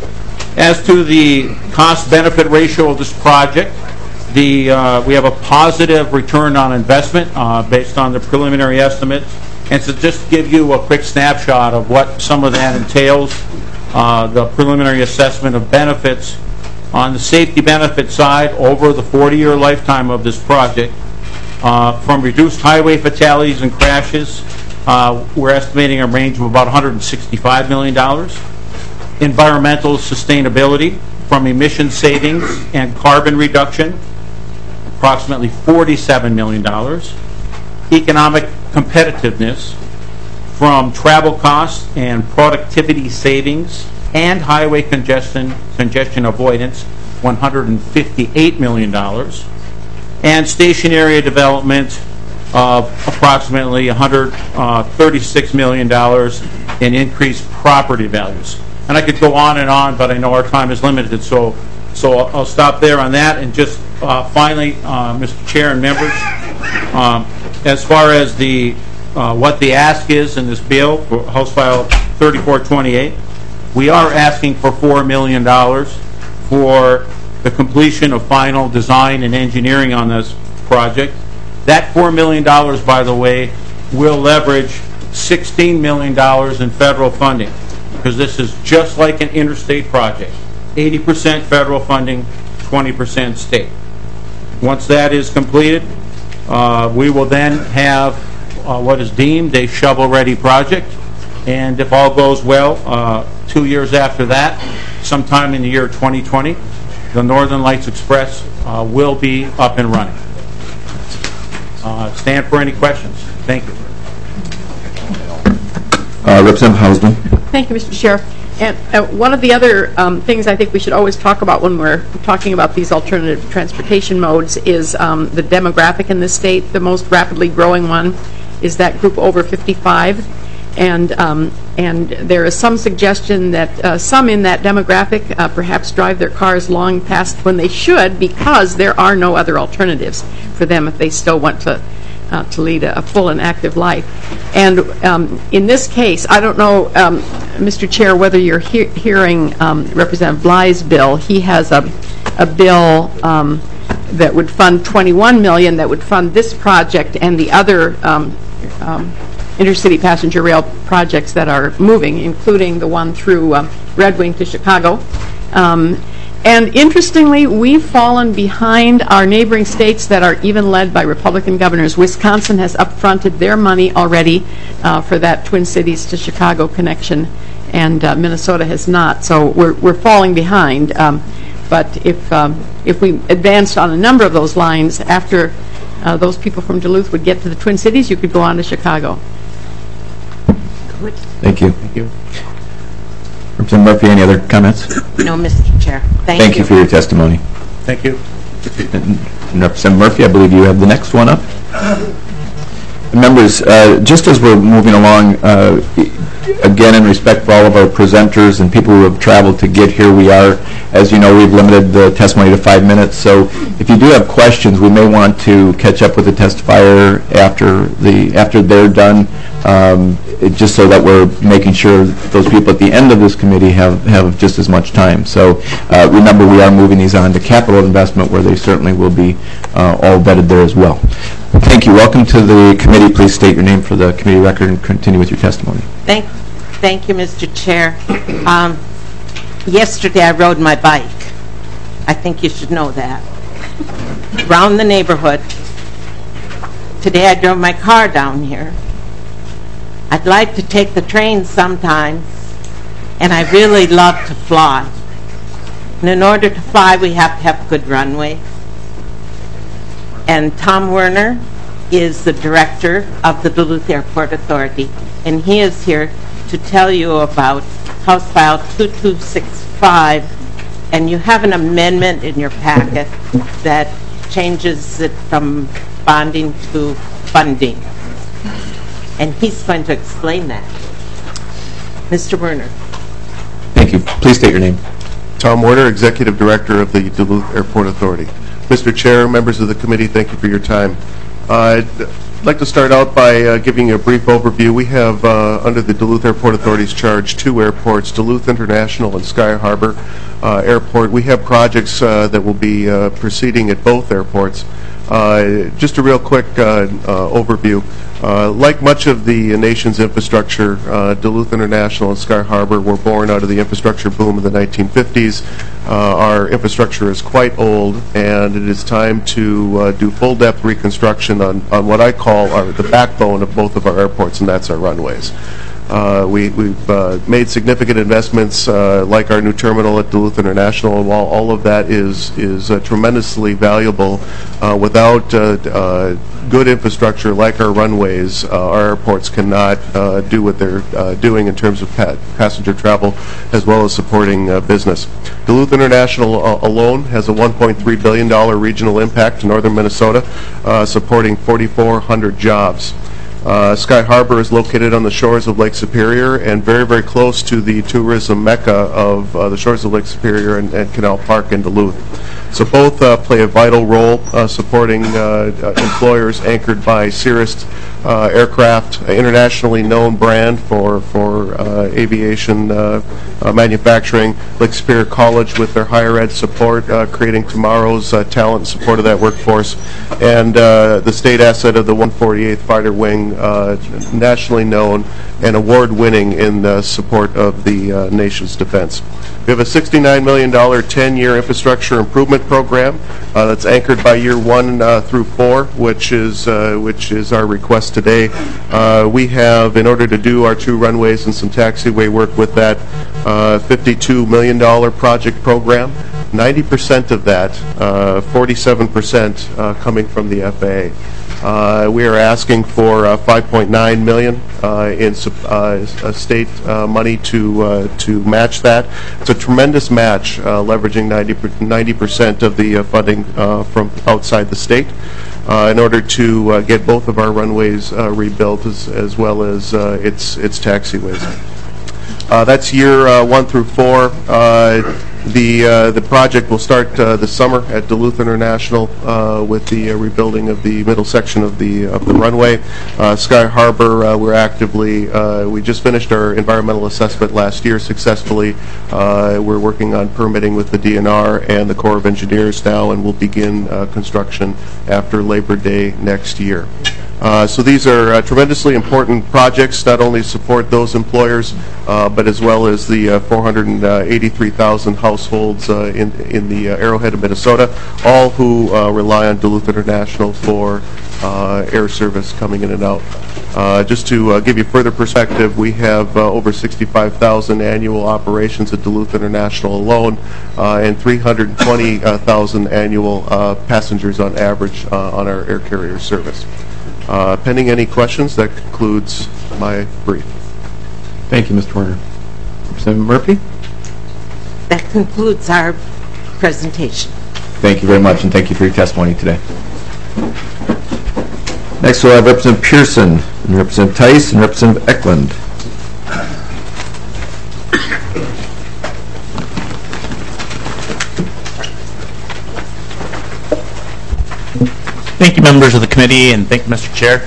Speaker 22: As to the cost-benefit ratio of this project, the, uh, we have a positive return on investment uh, based on the preliminary estimates. And to just give you a quick snapshot of what some of that entails, uh, the preliminary assessment of benefits on the safety benefit side over the forty-year lifetime of this project, uh, from reduced highway fatalities and crashes, uh, we're estimating a range of about one hundred sixty-five million dollars. Environmental sustainability from emission savings and carbon reduction, approximately forty-seven million dollars. Economic competitiveness from travel costs and productivity savings and highway congestion congestion avoidance, one hundred fifty-eight million dollars. And station area development of approximately one hundred thirty-six million dollars in increased property values. And I could go on and on, but I know our time is limited, so so I'll stop there on that. And just uh, finally, uh, Mister Chair and members, um, as far as the uh, what the ask is in this bill for House File thirty-four twenty-eight, we are asking for four million dollars for the completion of final design and engineering on this project. That four million dollars, by the way, will leverage sixteen million dollars in federal funding, because this is just like an interstate project. eighty percent federal funding, twenty percent state. Once that is completed, uh, we will then have uh, what is deemed a shovel-ready project. And if all goes well, uh, two years after that, sometime in the year twenty twenty, the Northern Lights Express uh, will be up and running. Uh, stand for any questions. Thank you.
Speaker 1: Uh, Representative Hausman.
Speaker 7: Thank you, Mister Chair. And uh, one of the other um, things I think we should always talk about when we're talking about these alternative transportation modes is um, the demographic in this state. The most rapidly growing one is that group over fifty-five. And, um, and there is some suggestion that uh, some in that demographic uh, perhaps drive their cars long past when they should, because there are no other alternatives for them if they still want to uh, to lead a, a full and active life. And um, in this case, I don't know, um, Mister Chair, whether you're he hearing um, Representative Bly's bill. He has a, a bill um, that would fund twenty-one million dollars that would fund this project and the other um, um, intercity passenger rail projects that are moving, including the one through um, Red Wing to Chicago. Um, and interestingly, we've fallen behind our neighboring states that are even led by Republican governors. Wisconsin has upfronted their money already uh, for that Twin Cities to Chicago connection, and uh, Minnesota has not. So we're, we're falling behind. Um, but if, um, if we advanced on a number of those lines, after uh, those people from Duluth would get to the Twin Cities, you could go on to Chicago.
Speaker 1: Thank you.
Speaker 5: Thank you.
Speaker 1: Representative Murphy, any other comments?
Speaker 3: No, Mister Chair. Thank,
Speaker 1: Thank you for your testimony.
Speaker 22: Thank you.
Speaker 1: And Representative Murphy, I believe you have the next one up. Members, uh, just as we're moving along, uh, again, in respect for all of our presenters and people who have traveled to get here, we are, as you know, we've limited the testimony to five minutes. So if you do have questions, we may want to catch up with the testifier after the after they're done, um, it, just so that we're making sure those people at the end of this committee have, have just as much time. So uh, remember, we are moving these on to capital investment, where they certainly will be uh, all vetted there as well. Thank you. Welcome to the committee. Please state your name for the committee record and continue with your testimony.
Speaker 3: Thank, thank you, Mister Chair. Um, yesterday I rode my bike. I think you should know that. Around the neighborhood. Today I drove my car down here. I'd like to take the train sometimes, and I really love to fly. And in order to fly, we have to have good runways. And Tom Werner is the director of the Duluth Airport Authority, and he is here to tell you about House File two two six five, and you have an amendment in your packet that changes it from bonding to funding. And he's going to explain that. Mister Werner.
Speaker 2: Thank you. Please state your name. Tom Werner, Executive Director of the Duluth Airport Authority. Mister Chair, members of the committee, thank you for your time. Uh, I'd like to start out by uh, giving you a brief overview. We have, uh, under the Duluth Airport Authority's charge, two airports, Duluth International and Sky Harbor uh, Airport. We have projects uh, that will be uh, proceeding at both airports. Uh, just a real quick uh, uh, overview. Uh, like much of the nation's infrastructure, uh, Duluth International and Sky Harbor were born out of the infrastructure boom of the nineteen fifties. Uh, our infrastructure is quite old, and it is time to uh, do full-depth reconstruction on, on what I call our, the backbone of both of our airports, and that's our runways. Uh, we, we've uh, made significant investments, uh, like our new terminal at Duluth International, and while all of that is is uh, tremendously valuable, uh, without uh, uh, good infrastructure like our runways, uh, our airports cannot uh, do what they're uh, doing in terms of pa passenger travel, as well as supporting uh, business. Duluth International uh, alone has a one point three billion dollar regional impact to northern Minnesota, uh, supporting forty-four hundred jobs. Uh, Sky Harbor is located on the shores of Lake Superior and very, very close to the tourism mecca of uh, the shores of Lake Superior and, and Canal Park in Duluth. So both uh, play a vital role uh, supporting uh, uh, employers anchored by Cirrus uh, Aircraft, an internationally known brand for, for uh, aviation uh, uh, manufacturing. Lake Superior College with their higher ed support, uh, creating tomorrow's uh, talent and support of that workforce. And uh, the state asset of the one forty-eighth Fighter Wing, uh, nationally known and award-winning in the support of the uh, nation's defense. We have a sixty-nine million dollar ten-year infrastructure improvement program uh, that's anchored by year one uh, through four, which is uh, which is our request today. Uh, we have, in order to do our two runways and some taxiway work with that, uh, fifty-two million dollar project program. ninety percent of that, uh, forty-seven percent uh, coming from the F A A. Uh, we are asking for uh, five point nine million dollars uh, in uh, state uh, money to uh, to match that. It's a tremendous match, uh, leveraging ninety percent of the uh, funding uh, from outside the state. uh, in order to uh, get both of our runways uh, rebuilt as, as well as uh, its, its taxiways. Uh, that's year uh, one through four. Uh, the uh, the project will start uh, this summer at Duluth International uh, with the uh, rebuilding of the middle section of the of the runway. Uh, Sky Harbor, uh, we're actively uh, we just finished our environmental assessment last year successfully. Uh, we're working on permitting with the D N R and the Corps of Engineers now, and we'll begin uh, construction after Labor Day next year. Uh, so these are uh, tremendously important projects, not only support those employers, uh, but as well as the uh, four hundred eighty-three thousand households uh, in, in the uh, Arrowhead of Minnesota, all who uh, rely on Duluth International for uh, air service coming in and out. Uh, just to uh, give you further perspective, we have uh, over sixty-five thousand annual operations at Duluth International alone, uh, and three hundred twenty thousand annual uh, passengers on average uh, on our air carrier service. Uh, pending any questions, that concludes my brief.
Speaker 1: Thank you, Mister Warner. Representative Murphy?
Speaker 3: That concludes our presentation.
Speaker 1: Thank you very much, and thank you for your testimony today. Next, we'll have Representative Pearson, and Representative Tice, and Representative Eklund.
Speaker 4: Thank you, members of the committee, and thank you, Mister Chair.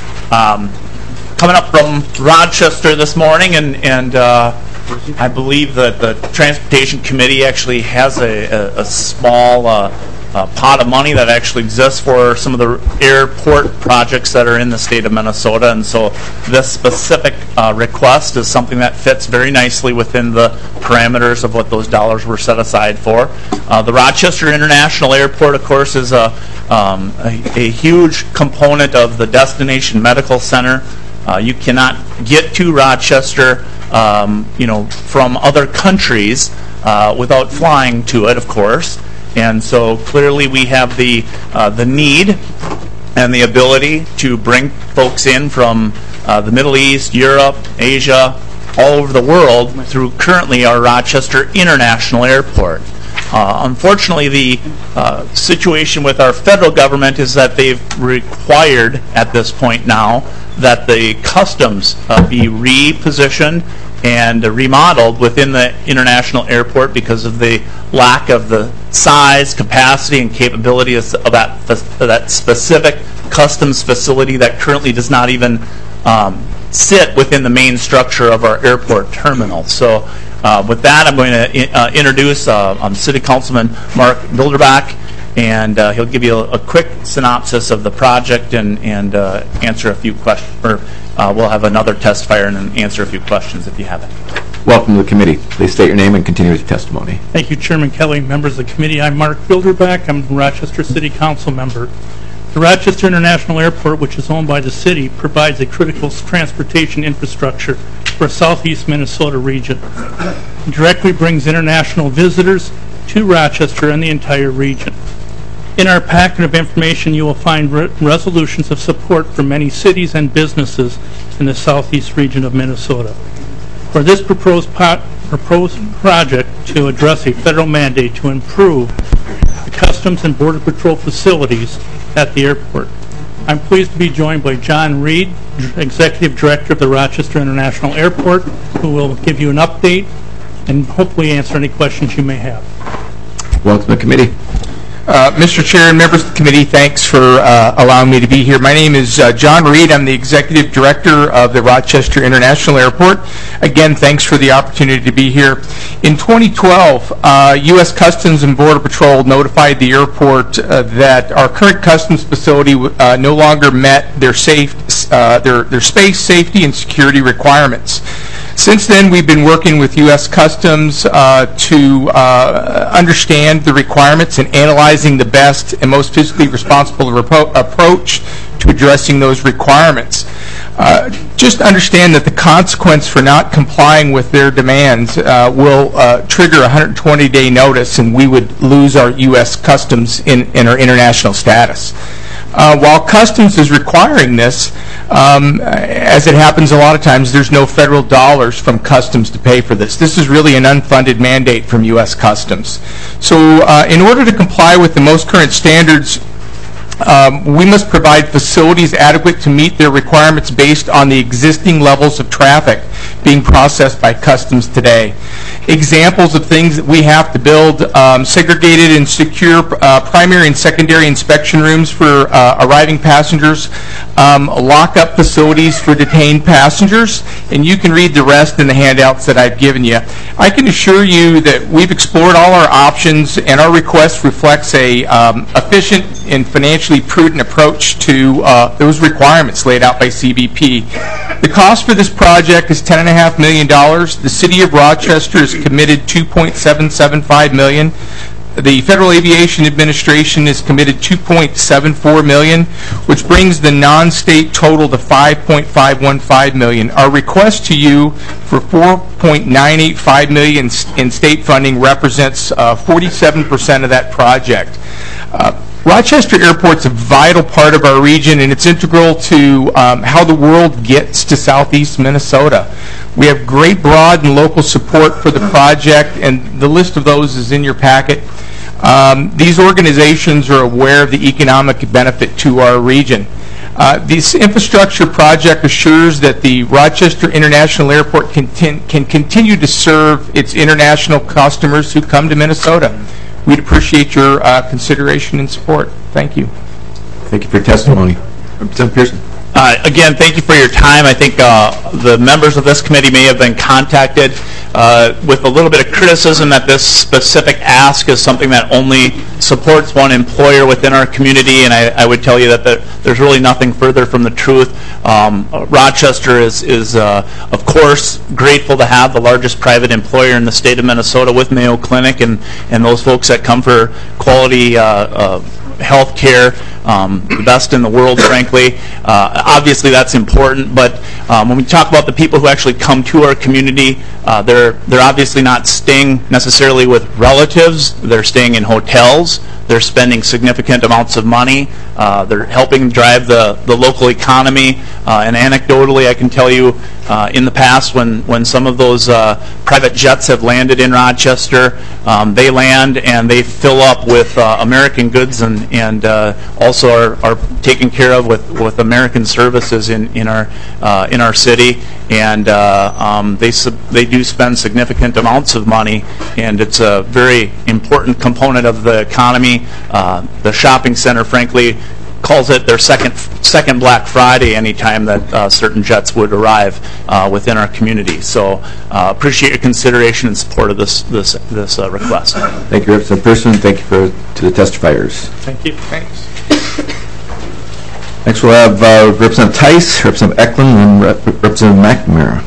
Speaker 4: Um, coming up from Rochester this morning, and, and uh, I believe that the Transportation Committee actually has a, a, a small uh, uh, pot of money that actually exists for some of the airport projects that are in the state of Minnesota, and so this specific uh, request is something that fits very nicely within the parameters of what those dollars were set aside for. Uh, the Rochester International Airport, of course, is a Um, a, a huge component of the Destination Medical Center. Uh, you cannot get to Rochester, um, you know, from other countries uh, without flying to it, of course. And so clearly we have the uh, the need and the ability to bring folks in from uh, the Middle East, Europe, Asia, all over the world through currently our Rochester International Airport. Uh, unfortunately, the uh, situation with our federal government is that they've required at this point now that the customs uh, be repositioned and uh, remodeled within the international airport because of the lack of the size, capacity, and capability of, of that, of that specific customs facility that currently does not even um, sit within the main structure of our airport terminal. So. Uh, with that, I'm going to uh, introduce uh, um, City Councilman Mark Bilderbach, and uh, he'll give you a, a quick synopsis of the project and, and uh, answer a few questions. Or uh, we'll have another testifier and answer a few questions if you have it.
Speaker 1: Welcome to the committee. Please state your name and continue with your testimony.
Speaker 6: Thank you, Chairman Kelly, members of the committee. I'm Mark Bilderbach. I'm a Rochester City Council member. The Rochester International Airport, which is owned by the city, provides a critical transportation infrastructure for southeast Minnesota region. It directly brings international visitors to Rochester and the entire region. In our packet of information, you will find re resolutions of support for many cities and businesses in the southeast region of Minnesota. For this proposed, proposed project to address a federal mandate to improve the Customs and Border Patrol facilities at the airport, I'm pleased to be joined by John Reed, Executive Director of the Rochester International Airport, who will give you an update and hopefully answer any questions you may have.
Speaker 1: Welcome to the committee.
Speaker 23: Uh, Mister Chair and members of the committee, thanks for uh, allowing me to be here. My name is uh, John Reed. I'm the Executive Director of the Rochester International Airport. Again, thanks for the opportunity to be here. In twenty twelve, uh, U S Customs and Border Patrol notified the airport uh, that our current customs facility uh, no longer met their, safe, uh, their, their space, safety, and security requirements. Since then, we've been working with U S Customs uh, to uh, understand the requirements and analyzing the best and most physically responsible approach to addressing those requirements. Uh, just understand that the consequence for not complying with their demands uh, will uh, trigger a one hundred twenty day notice, and we would lose our U S Customs in, in our international status. Uh, while Customs is requiring this, um, as it happens a lot of times, there's no federal dollars from Customs to pay for this. This is really an unfunded mandate from U S Customs. So uh, in order to comply with the most current standards Um, we must provide facilities adequate to meet their requirements based on the existing levels of traffic being processed by customs today. Examples of things that we have to build: um, segregated and secure uh, primary and secondary inspection rooms for uh, arriving passengers, um, lock-up facilities for detained passengers, and you can read the rest in the handouts that I've given you. I can assure you that we've explored all our options, and our request reflects a um, efficient and financially prudent approach to uh, those requirements laid out by C B P. The cost for this project is ten point five million dollars. The City of Rochester has committed two point seven seven five million dollars. The Federal Aviation Administration is committed two point seven four million dollars, which brings the non-state total to five point five one five million dollars. Our request to you for four point nine eight five million dollars in state funding represents uh, forty-seven percent of that project. Uh, Rochester Airport's a vital part of our region, and it's integral to um, how the world gets to southeast Minnesota. We have great broad and local support for the project, and the list of those is in your packet. Um, these organizations are aware of the economic benefit to our region. Uh, this infrastructure project assures that the Rochester International Airport can, can continue to serve its international customers who come to Minnesota. We'd appreciate your uh, consideration and support. Thank you.
Speaker 1: Thank you for your testimony. Representative Pearson.
Speaker 4: Uh, again, thank you for your time. I think uh, the members of this committee may have been contacted uh, with a little bit of criticism that this specific ask is something that only supports one employer within our community, and I, I would tell you that the, there's really nothing further from the truth. Um, Rochester is, is uh, of course, grateful to have the largest private employer in the state of Minnesota with Mayo Clinic and, and those folks that come for quality uh, uh, health care, um, the best in the world, frankly. Uh, obviously, that's important, but um, when we talk about the people who actually come to our community, uh, they're, they're obviously not staying necessarily with relatives. They're staying in hotels. They're spending significant amounts of money. Uh, they're helping drive the, the local economy. Uh, and anecdotally, I can tell you, uh, in the past, when, when some of those uh, private jets have landed in Rochester, um, they land and they fill up with uh, American goods and, and uh, also are, are taken care of with, with American services in, in, our, uh, in our city. And uh, um, they, sub they do spend significant amounts of money, and it's a very important component of the economy. Uh, the shopping center, frankly, calls it their second second Black Friday anytime that uh, certain jets would arrive uh, within our community. So uh, appreciate your consideration and support of this this this uh, request.
Speaker 1: Thank you, Representative Pearson. Thank you for to the testifiers.
Speaker 23: Thank you. Thanks.
Speaker 1: Next, we'll have uh, Representative Tice, Representative Eklund, and Rep Representative McNamara.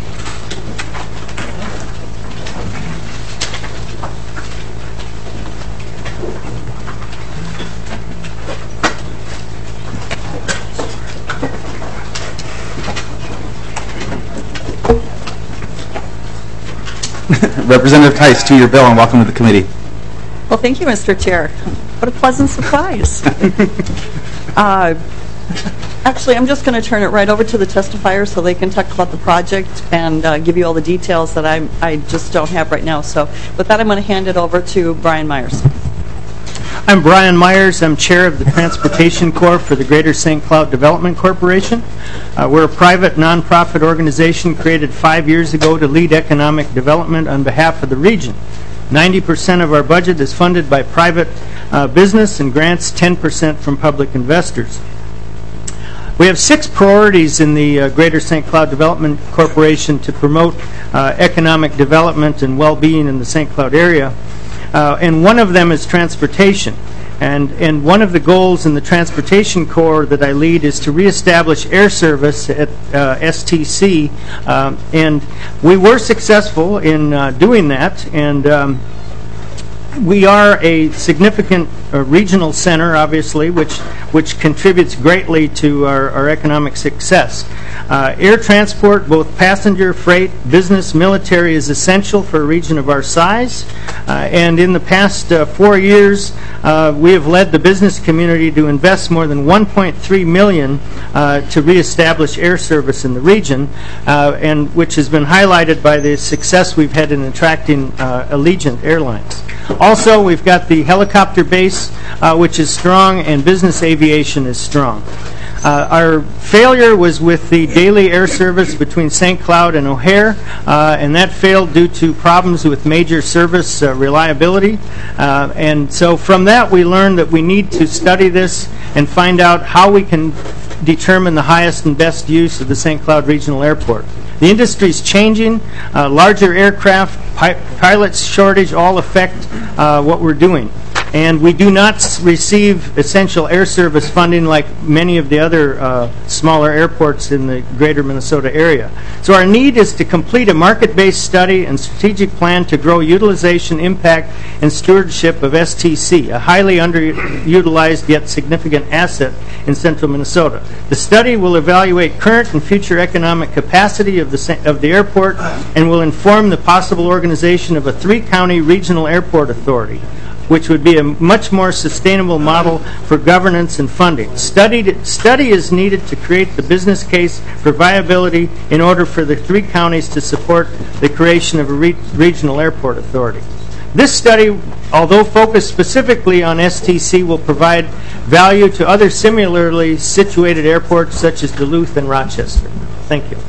Speaker 14: Representative Tice, to your bill, and welcome to the committee.
Speaker 20: Well, thank you, Mister Chair. What a pleasant surprise. uh, actually, I'm just going to turn it right over to the testifiers so they can talk about the project and uh, give you all the details that I'm, I just don't have right now. So with that, I'm going to hand it over to Brian Myers.
Speaker 8: I'm Brian Myers. I'm chair of the Transportation Corps for the Greater Saint Cloud Development Corporation. Uh, we're a private nonprofit organization created five years ago to lead economic development on behalf of the region. ninety percent of our budget is funded by private uh, business and grants ten percent from public investors. We have six priorities in the uh, Greater Saint Cloud Development Corporation to promote uh, economic development and well-being in the Saint Cloud area. Uh, and one of them is transportation. And, and one of the goals in the Transportation Corps that I lead is to reestablish air service at uh, S T C. Um, and we were successful in uh, doing that. And um, we are a significant uh, regional center, obviously, which which contributes greatly to our, our economic success. Uh, air transport, both passenger, freight, business, military, is essential for a region of our size. Uh, and in the past uh, four years, uh, we have led the business community to invest more than one point three million dollars uh, to reestablish air service in the region, uh, and which has been highlighted by the success we've had in attracting uh, Allegiant Airlines. Also, we've got the helicopter base, uh, which is strong, and business aviation is strong. Uh, our failure was with the daily air service between Saint Cloud and O'Hare, uh, and that failed due to problems with major service uh, reliability. Uh, and so from that, we learned that we need to study this and find out how we can determine the highest and best use of the Saint Cloud Regional Airport. The industry is changing. Uh, larger aircraft, pi pilots shortage all affect uh, what we're doing. And we do not s- receive essential air service funding like many of the other uh, smaller airports in the greater Minnesota area. So our need is to complete a market-based study and strategic plan to grow utilization, impact, and stewardship of S T C, a highly underutilized yet significant asset in central Minnesota. The study will evaluate current and future economic capacity of the, sa- of the airport and will inform the possible organization of a three-county regional airport authority, which would be a much more sustainable model for governance and funding. Studied, study is needed to create the business case for viability in order for the three counties to support the creation of a re regional airport authority. This study, although focused specifically on S T C, will provide value to other similarly situated airports such as Duluth and Rochester. Thank you.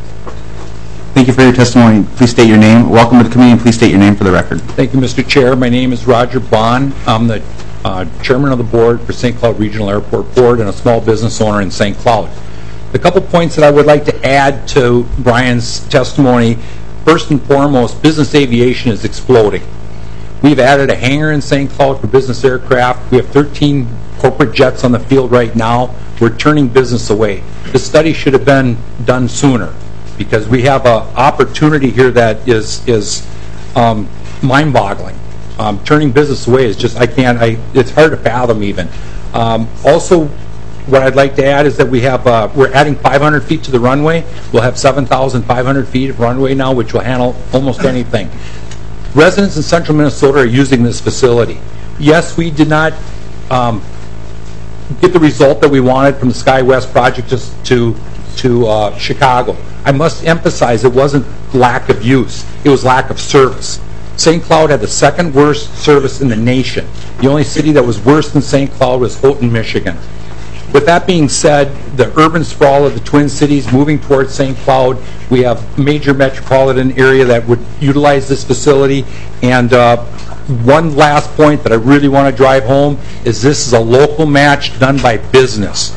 Speaker 11: Thank you for your testimony. Please state your name. Welcome to the committee, and please state your name for the record.
Speaker 9: Thank you, Mister Chair. My name is Roger Bond. I'm the uh, chairman of the board for Saint Cloud Regional Airport Board and a small business owner in Saint Cloud. The couple points that I would like to add to Brian's testimony, first and foremost, business aviation is exploding. We've added a hangar in Saint Cloud for business aircraft. We have thirteen corporate jets on the field right now. We're turning business away. The study should have been done sooner, because we have an opportunity here that is is um, mind-boggling. Um, turning business away is just, I can't, I, it's hard to fathom even. Um, also, what I'd like to add is that we have, uh, we're adding five hundred feet to the runway. We'll have seven thousand five hundred feet of runway now, which will handle almost anything. Residents in central Minnesota are using this facility. Yes, we did not um, get the result that we wanted from the SkyWest project just to, to uh, Chicago. I must emphasize it wasn't lack of use, it was lack of service. Saint Cloud had the second worst service in the nation. The only city that was worse than Saint Cloud was Houghton, Michigan. With that being said, the urban sprawl of the Twin Cities moving towards Saint Cloud, we have major metropolitan area that would utilize this facility. And uh, one last point that I really want to drive home is this is a local match done by business.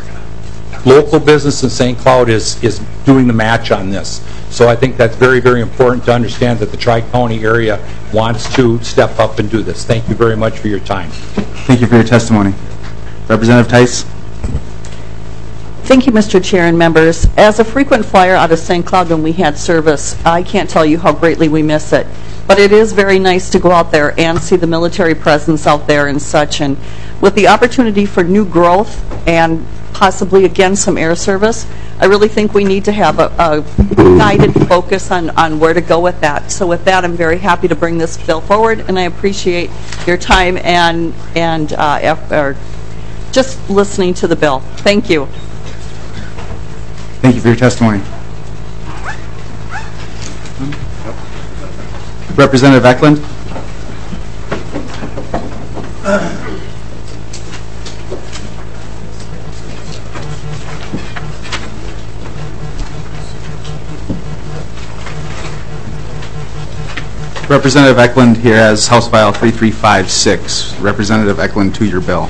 Speaker 9: Local business in Saint Cloud is, is doing the match on this. So I think that's very, very important to understand that the Tri-County area wants to step up and do this. Thank you very much for your time.
Speaker 11: Thank you for your testimony. Representative Tice.
Speaker 20: Thank you, Mister Chair and members. As a frequent flyer out of Saint Cloud when we had service, I can't tell you how greatly we miss it. But it is very nice to go out there and see the military presence out there and such. And with the opportunity for new growth and possibly, again, some air service, I really think we need to have a, a guided focus on, on where to go with that. So with that, I'm very happy to bring this bill forward, and I appreciate your time and, and uh, or just listening to the bill. Thank you.
Speaker 11: Thank you for your testimony. Representative Eklund. Representative Eklund here has House File three three five six. Representative Eklund, to your bill.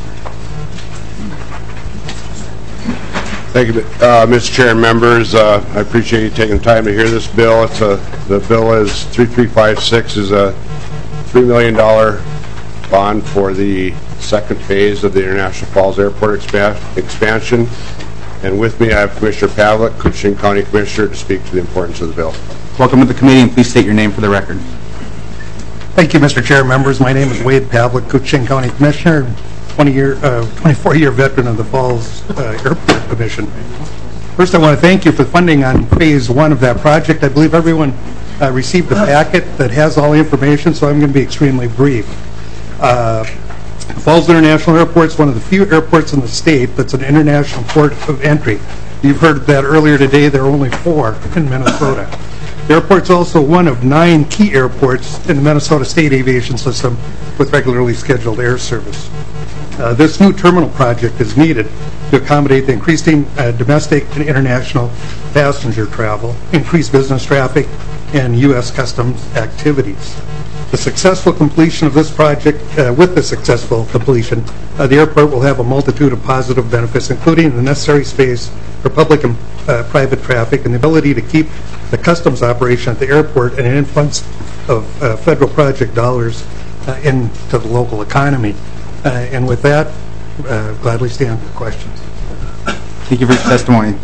Speaker 10: Thank you, uh, Mister Chair and members. Uh, I appreciate you taking the time to hear this bill. It's a, the bill is three three five six is a three million dollar bond for the second phase of the International Falls Airport expa expansion. And with me, I have Commissioner Pavlik, Koochining County Commissioner, to speak to the importance of the bill.
Speaker 11: Welcome to the committee, and please state your name for the record.
Speaker 13: Thank you, Mister Chair, members. My name is Wade Pavlik, Koochining County Commissioner, twenty year, uh, twenty-four year veteran of the Falls uh, Airport Commission. First, I want to thank you for the funding on phase one of that project. I believe everyone uh, received the packet that has all the information, so I'm going to be extremely brief. Uh, Falls International Airport is one of the few airports in the state that's an international port of entry. You've heard that earlier today. There are only four in Minnesota. The airport's also one of nine key airports in the Minnesota State Aviation System with regularly scheduled air service. Uh, this new terminal project is needed to accommodate the increasing uh, domestic and international passenger travel, increased business traffic, and U S customs activities. The successful completion of this project, uh, with the successful completion, uh, the airport will have a multitude of positive benefits, including the necessary space for public and uh, private traffic and the ability to keep the customs operation at the airport and an influx of uh, federal project dollars uh, into the local economy. Uh, and with that, uh, gladly stand for questions.
Speaker 14: Thank you for your testimony.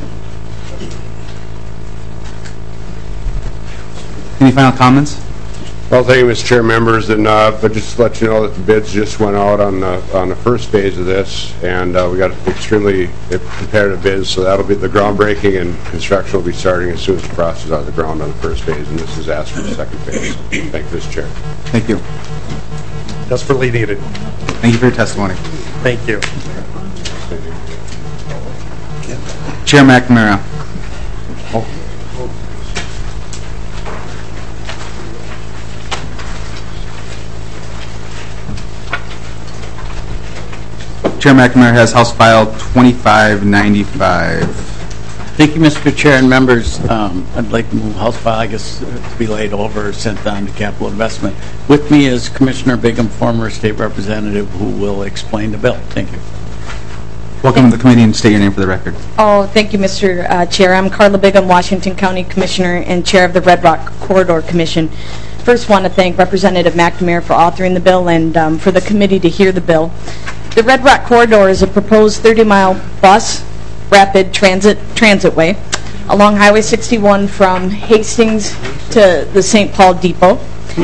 Speaker 14: Any final comments?
Speaker 10: Well, thank you, Mister Chair, members, and uh, but just to let you know that the bids just went out on the on the first phase of this, and uh, we got extremely competitive bids. So that'll be the groundbreaking, and construction will be starting as soon as the process is out of the ground on the first phase, and this is asked for the second phase. Thank you, Mister Chair.
Speaker 14: Thank you.
Speaker 13: Desperately needed.
Speaker 14: Thank you for your testimony.
Speaker 13: Thank you.
Speaker 14: Chair McNamara. Chair McNamara has House File twenty-five ninety-five.
Speaker 18: Thank you, Mister Chair and members. Um, I'd like to move House File, I guess, to be laid over, sent on to capital investment. With me is Commissioner Bigham, former state representative, who will explain the bill. Thank you.
Speaker 14: Welcome to the committee, and state your name for the record.
Speaker 12: Oh, thank you, Mister Uh, Chair. I'm Carla Bigham, Washington County Commissioner and Chair of the Red Rock Corridor Commission. First, want to thank Representative McNamara for authoring the bill and um, for the committee to hear the bill. The Red Rock Corridor is a proposed thirty mile bus rapid transit transitway along Highway sixty-one from Hastings to the Saint Paul Depot,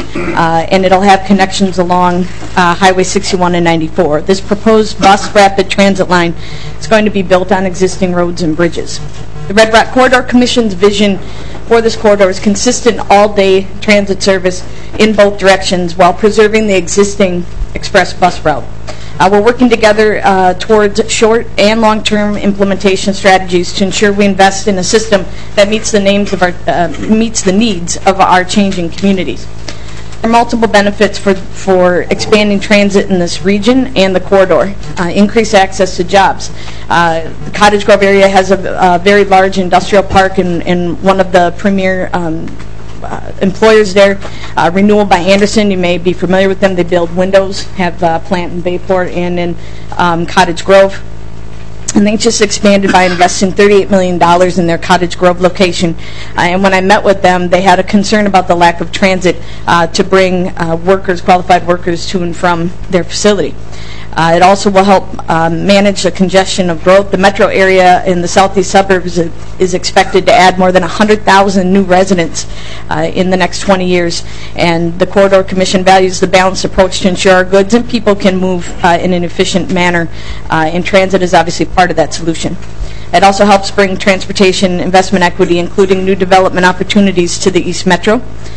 Speaker 12: uh, and it'll have connections along uh, Highway sixty-one and ninety-four. This proposed bus rapid transit line is going to be built on existing roads and bridges. The Red Rock Corridor Commission's vision for this corridor is consistent all-day transit service in both directions while preserving the existing express bus route. Uh, we're working together uh, towards short and long-term implementation strategies to ensure we invest in a system that meets the names of our uh, meets the needs of our changing communities. There are multiple benefits for for expanding transit in this region and the corridor. Uh, increased access to jobs. Uh, the Cottage Grove area has a, a very large industrial park and, and one of the premier um, Uh, employers there. Uh, Renewal by Anderson, you may be familiar with them. They build windows, have a uh, plant in Bayport and in um, Cottage Grove. And they just expanded by investing thirty-eight million dollars in their Cottage Grove location. Uh, and when I met with them, they had a concern about the lack of transit uh, to bring uh, workers, qualified workers, to and from their facility. Uh, it also will help uh, manage the congestion of growth. The metro area in the southeast suburbs is, is expected to add more than one hundred thousand new residents uh, in the next twenty years. And the Corridor Commission values the balanced approach to ensure our goods and people can move uh, in an efficient manner. Uh, and transit is obviously part of that solution. It also helps bring transportation investment equity, including new development opportunities to the East Metro.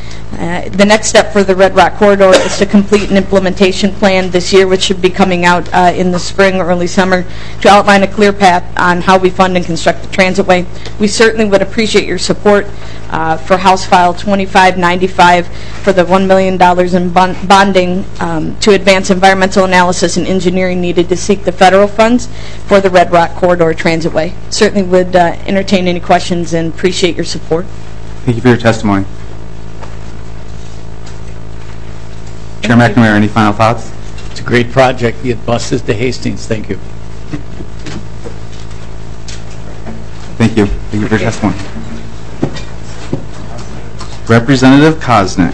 Speaker 12: Uh, the next step for the Red Rock Corridor is to complete an implementation plan this year, which should be coming out uh, in the spring or early summer, to outline a clear path on how we fund and construct the transitway. We certainly would appreciate your support uh, for House File twenty-five ninety-five for the one million dollars in bond bonding um, to advance environmental analysis and engineering needed to seek the federal funds for the Red Rock Corridor transitway. Certainly would uh, entertain any questions and appreciate your support.
Speaker 14: Thank you for your testimony. Chair McNamara, any final thoughts?
Speaker 18: It's a great project. It buses to Hastings. Thank you.
Speaker 14: Thank you. Thank you for your testimony. Representative Koznick.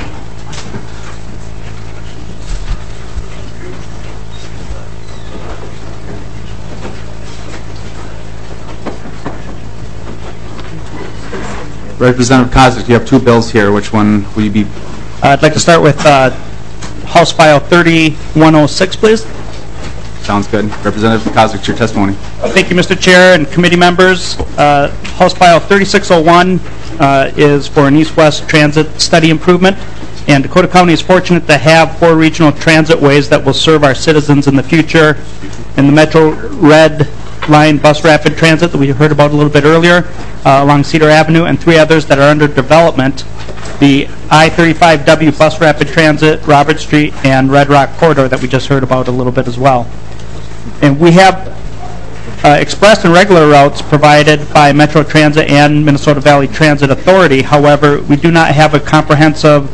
Speaker 14: Representative Koznick, you have two bills here. Which one will you be?
Speaker 8: Uh, I'd like to start with uh, House File thirty-one oh six, please.
Speaker 14: Sounds good. Representative Koznick, your testimony.
Speaker 8: Thank you, Mister Chair and committee members. Uh, House File thirty-six oh one uh, is for an east-west transit study improvement, and Dakota County is fortunate to have four regional transitways that will serve our citizens in the future in the Metro Red
Speaker 18: Line Bus Rapid Transit that we heard about a little bit earlier uh, along Cedar Avenue, and three others that are under development. The I thirty-five W Bus Rapid Transit, Robert Street, and Red Rock Corridor that we just heard about a little bit as well. And we have uh, express and regular routes provided by Metro Transit and Minnesota Valley Transit Authority. However, we do not have a comprehensive,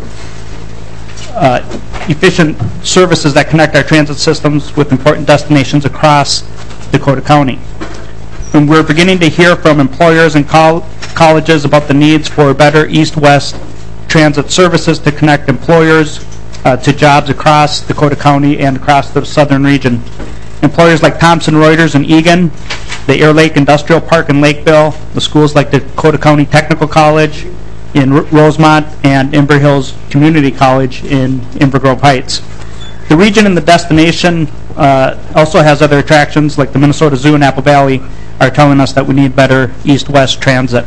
Speaker 18: uh, efficient services that connect our transit systems with important destinations across Dakota County. And we're beginning to hear from employers and col colleges about the needs for better east-west transit services to connect employers uh, to jobs across Dakota County and across the southern region. Employers like Thomson Reuters and Eagan, the Air Lake Industrial Park in Lakeville, the schools like Dakota County Technical College in R Rosemont, and Inver Hills Community College in Inver Grove Heights. The region and the destination uh, also has other attractions like the Minnesota Zoo in Apple Valley are telling us that we need better east-west transit.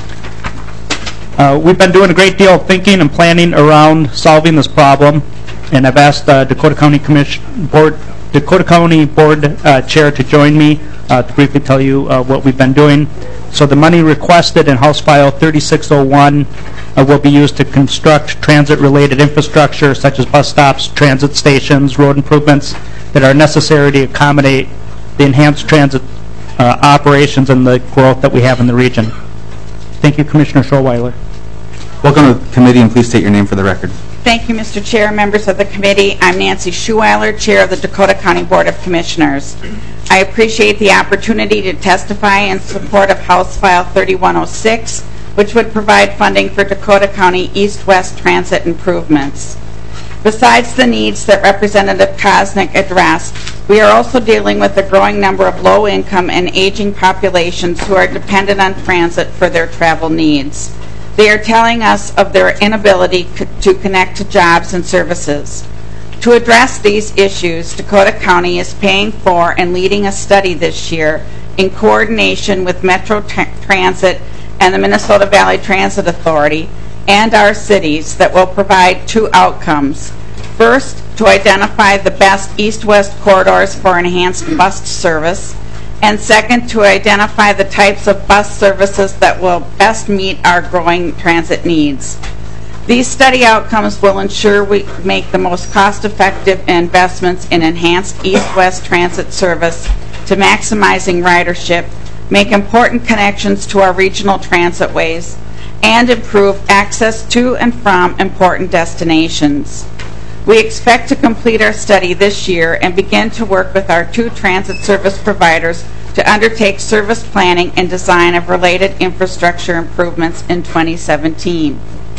Speaker 18: Uh, we've been doing a great deal of thinking and planning around solving this problem, and I've asked uh, Dakota County Commission Board, Dakota County Board uh, Chair to join me uh, to briefly tell you uh, what we've been doing. So the money requested in House File thirty-six oh one uh, will be used to construct transit-related infrastructure such as bus stops, transit stations, road improvements that are necessary to accommodate the enhanced transit uh, operations and the growth that we have in the region. Thank you, Commissioner Schorweiler.
Speaker 14: Welcome to the committee, and please state your name for the record.
Speaker 15: Thank you, Mister Chair, members of the committee. I'm Nancy Schorweiler, Chair of the Dakota County Board of Commissioners. I appreciate the opportunity to testify in support of House File thirty-one oh six, which would provide funding for Dakota County east-west transit improvements. Besides the needs that Representative Koznick addressed, we are also dealing with a growing number of low-income and aging populations who are dependent on transit for their travel needs. They are telling us of their inability to connect to jobs and services. To address these issues, Dakota County is paying for and leading a study this year in coordination with Metro Transit and the Minnesota Valley Transit Authority and our cities that will provide two outcomes. First, to identify the best east-west corridors for enhanced bus service, and second, to identify the types of bus services that will best meet our growing transit needs. These study outcomes will ensure we make the most cost-effective investments in enhanced east-west transit service to maximizing ridership, make important connections to our regional transit ways, and improve access to and from important destinations. We expect to complete our study this year and begin to work with our two transit service providers to undertake service planning and design of related infrastructure improvements in twenty seventeen.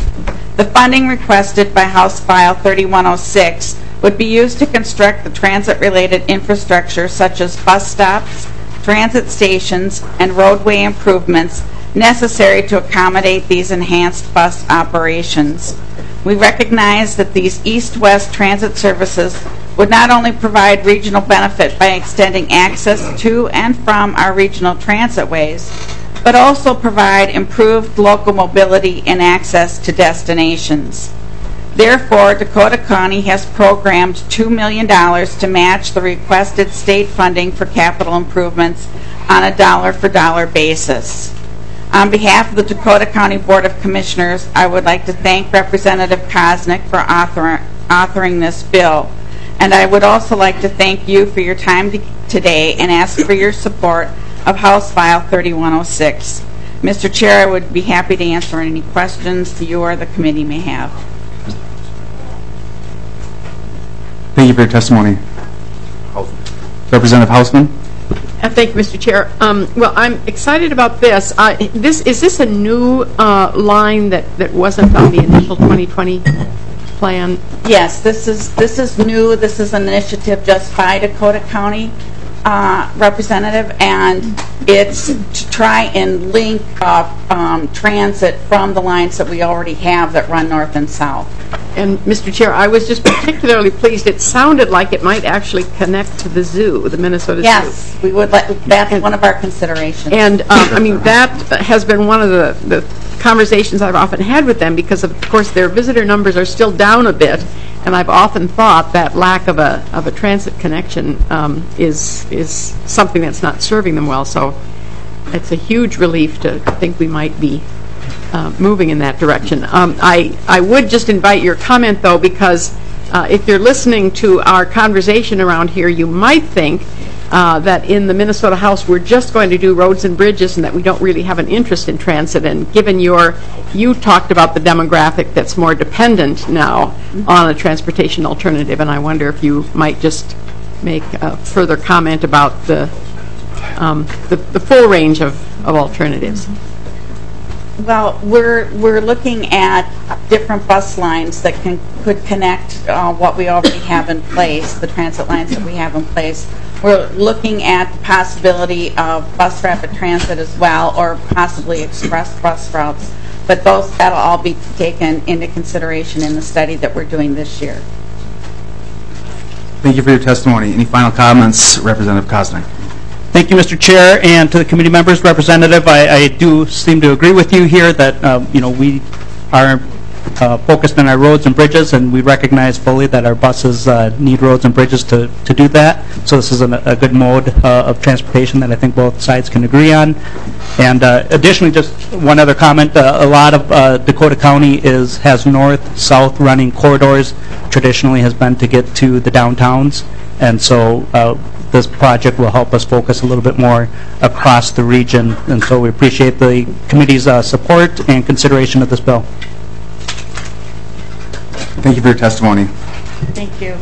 Speaker 15: The funding requested by House File thirty-one oh six would be used to construct the transit-related infrastructure such as bus stops, transit stations, and roadway improvements necessary to accommodate these enhanced bus operations. We recognize that these east-west transit services would not only provide regional benefit by extending access to and from our regional transit ways, but also provide improved local mobility and access to destinations. Therefore, Dakota County has programmed two million dollars to match the requested state funding for capital improvements on a dollar-for-dollar basis. On behalf of the Dakota County Board of Commissioners, I would like to thank Representative Koznick for author authoring this bill. And I would also like to thank you for your time today and ask for your support of House File thirty-one oh six. Mister Chair, I would be happy to answer any questions you or the committee may have.
Speaker 14: Thank you for your testimony. Representative Hausman.
Speaker 7: Uh, thank you, Mister Chair. Um, well, I'm excited about this. Uh, this is this a new uh, line that, that wasn't on the initial twenty twenty plan?
Speaker 15: Yes, this is this is new. This is an initiative just by Dakota County uh, representative, and it's to try and link up um, transit from the lines that we already have that run north and south.
Speaker 7: And Mister Chair, I was just particularly pleased. It sounded like it might actually connect to the zoo, the Minnesota
Speaker 15: yes,
Speaker 7: Zoo.
Speaker 15: Yes, we would. Let, that's and, one of our considerations.
Speaker 7: And um, I mean, that has been one of the, the conversations I've often had with them because, of course, their visitor numbers are still down a bit, And I've often thought that lack of a of a transit connection um, is is something that's not serving them well. So it's a huge relief to think we might be uh, moving in that direction. Um, I I would just invite your comment though, because uh, if you're listening to our conversation around here, you might think uh, that in the Minnesota House we're just going to do roads and bridges, and that we don't really have an interest in transit. And given your, you talked about the demographic that's more dependent now on a transportation alternative, and I wonder if you might just make a further comment about the um, the, the full range of, of alternatives.
Speaker 15: Well, we're we're looking at different bus lines that can could connect uh, what we already have in place, the transit lines that we have in place. We're looking at the possibility of bus rapid transit as well, or possibly express bus routes. But those that'll all be taken into consideration in the study that we're doing this year.
Speaker 14: Thank you for your testimony. Any final comments, Representative Koznick?
Speaker 18: Thank you, Mister Chair, and to the committee members, Representative. I, I do seem to agree with you here that um, you know we are uh, focused on our roads and bridges, and we recognize fully that our buses uh, need roads and bridges to, to do that. So this is an, a good mode uh, of transportation that I think both sides can agree on. And uh, additionally, just one other comment: uh, a lot of uh, Dakota County is has north-south running corridors. Traditionally, has been to get to the downtowns, and so. Uh, This project will help us focus a little bit more across the region, and so we appreciate the committee's uh, support and consideration of this bill.
Speaker 14: Thank you for your testimony.
Speaker 15: Thank you.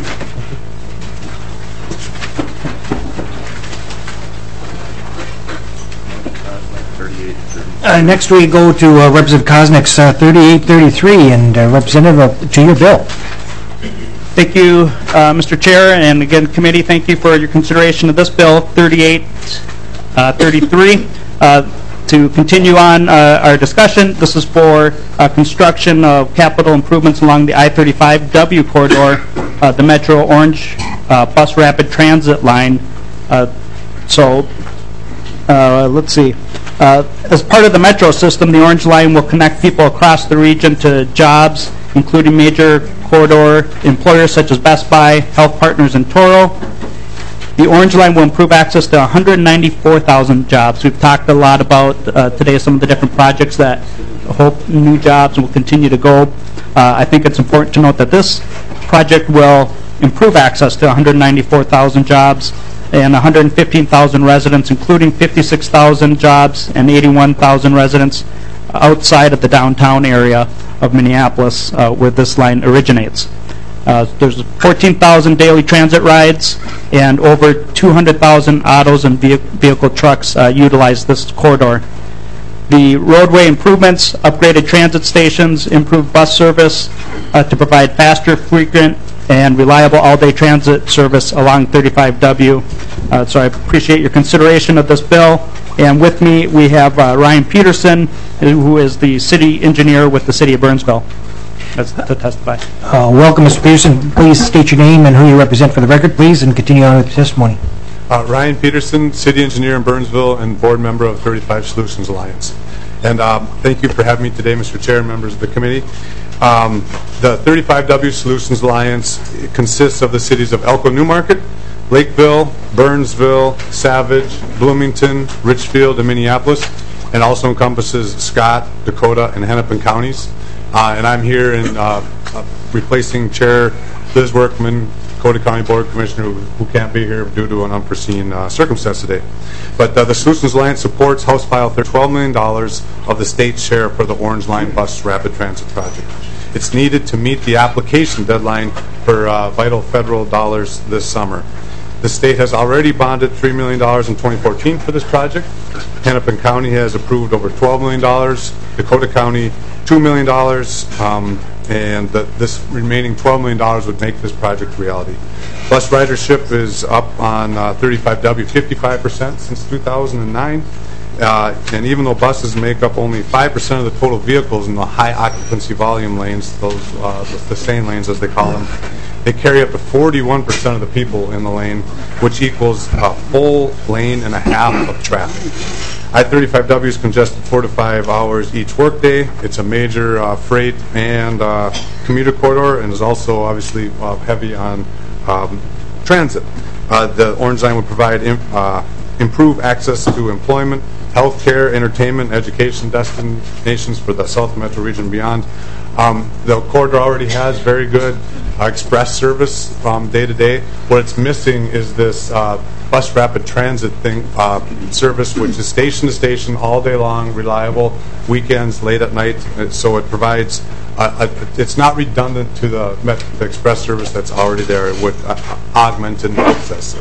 Speaker 16: Uh, next we go to uh, Representative Koznick's uh, thirty-eight thirty-three, and uh, Representative, uh, to your bill.
Speaker 18: Thank you, uh, Mister Chair, and again, committee, thank you for your consideration of this bill, thirty-eight thirty-three. Uh, to continue on uh, our discussion, this is for uh, construction of capital improvements along the I thirty-five W corridor, uh, the Metro Orange uh, Bus Rapid Transit line. Uh, so, uh, let's see. Uh, as part of the Metro system, the Orange Line will connect people across the region to jobs, including major corridor employers such as Best Buy, Health Partners, and Toro. The Orange Line will improve access to one hundred ninety-four thousand jobs. We've talked a lot about uh, today some of the different projects that hope new jobs will continue to go. Uh, I think it's important to note that this project will improve access to one hundred ninety-four thousand jobs and one hundred fifteen thousand residents, including fifty-six thousand jobs and eighty-one thousand residents outside of the downtown area of Minneapolis, uh, where this line originates. Uh, there's fourteen thousand daily transit rides, and over two hundred thousand autos and ve vehicle trucks uh, utilize this corridor. The roadway improvements, upgraded transit stations, improved bus service uh, to provide faster, frequent, and reliable all-day transit service along thirty-five W. Uh, so I appreciate your consideration of this bill. And with me, we have uh, Ryan Peterson, who is the city engineer with the city of Burnsville, that's to testify.
Speaker 16: Uh, welcome, Mister Peterson. Please state your name and who you represent for the record, please, and continue on with the testimony.
Speaker 17: Uh, Ryan Peterson, city engineer in Burnsville and board member of thirty-five Solutions Alliance. And um, thank you for having me today, Mister Chair and members of the committee. Um, the thirty-five W Solutions Alliance consists of the cities of Elko, Newmarket, Lakeville, Burnsville, Savage, Bloomington, Richfield, and Minneapolis, and also encompasses Scott, Dakota, and Hennepin counties. Uh, and I'm here in uh, uh, replacing Chair Liz Workman, Dakota County Board Commissioner, who, who can't be here due to an unforeseen uh, circumstance today. But uh, the Solutions Alliance supports House File twelve million dollars of the state's share for the Orange Line Bus Rapid Transit Project. It's needed to meet the application deadline for uh, vital federal dollars this summer. The state has already bonded three million dollars in twenty fourteen for this project. Hennepin County has approved over twelve million dollars, Dakota County two million dollars, um, and the, this remaining twelve million dollars would make this project reality. Bus ridership is up on uh, thirty-five W fifty-five percent since two thousand nine, uh, and even though buses make up only five percent of the total vehicles in the high occupancy volume lanes, those uh, the, the sane lanes as they call them, they carry up to forty-one percent of the people in the lane, which equals a full lane and a half of traffic. I thirty-five W is congested four to five hours each workday. It's a major uh, freight and uh, commuter corridor, and is also obviously uh, heavy on um, transit. Uh, the Orange Line would provide im uh, improve access to employment, healthcare, entertainment, education destinations for the South Metro region and beyond. Um, the corridor already has very good uh, express service from day to day. What it's missing is this uh, bus rapid transit thing uh, service, which is station to station all day long, reliable, weekends, late at night. And so it provides. Uh, a, it's not redundant to the, Met the express service that's already there. It would uh, augment and access.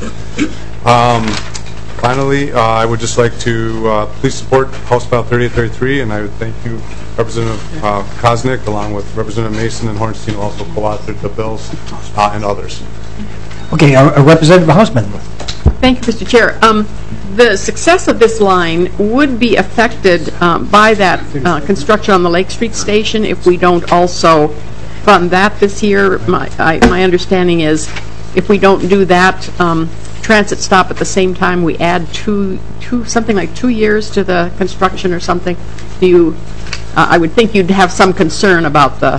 Speaker 17: Um, Finally, uh, I would just like to uh, please support House File thirty-eight thirty-three, and I would thank you, Representative uh, Koznick, along with Representative Mason and Hornstein, who also co-authored the bills, uh, and others.
Speaker 16: Okay, uh, uh, Representative Hausman.
Speaker 7: Thank you, Mister Chair. Um, the success of this line would be affected um, by that uh, construction on the Lake Street station if we don't also fund that this year. My, I, my understanding is if we don't do that um, transit stop at the same time, we add two, two, something like two years to the construction or something. Do you? Uh, I would think you'd have some concern about the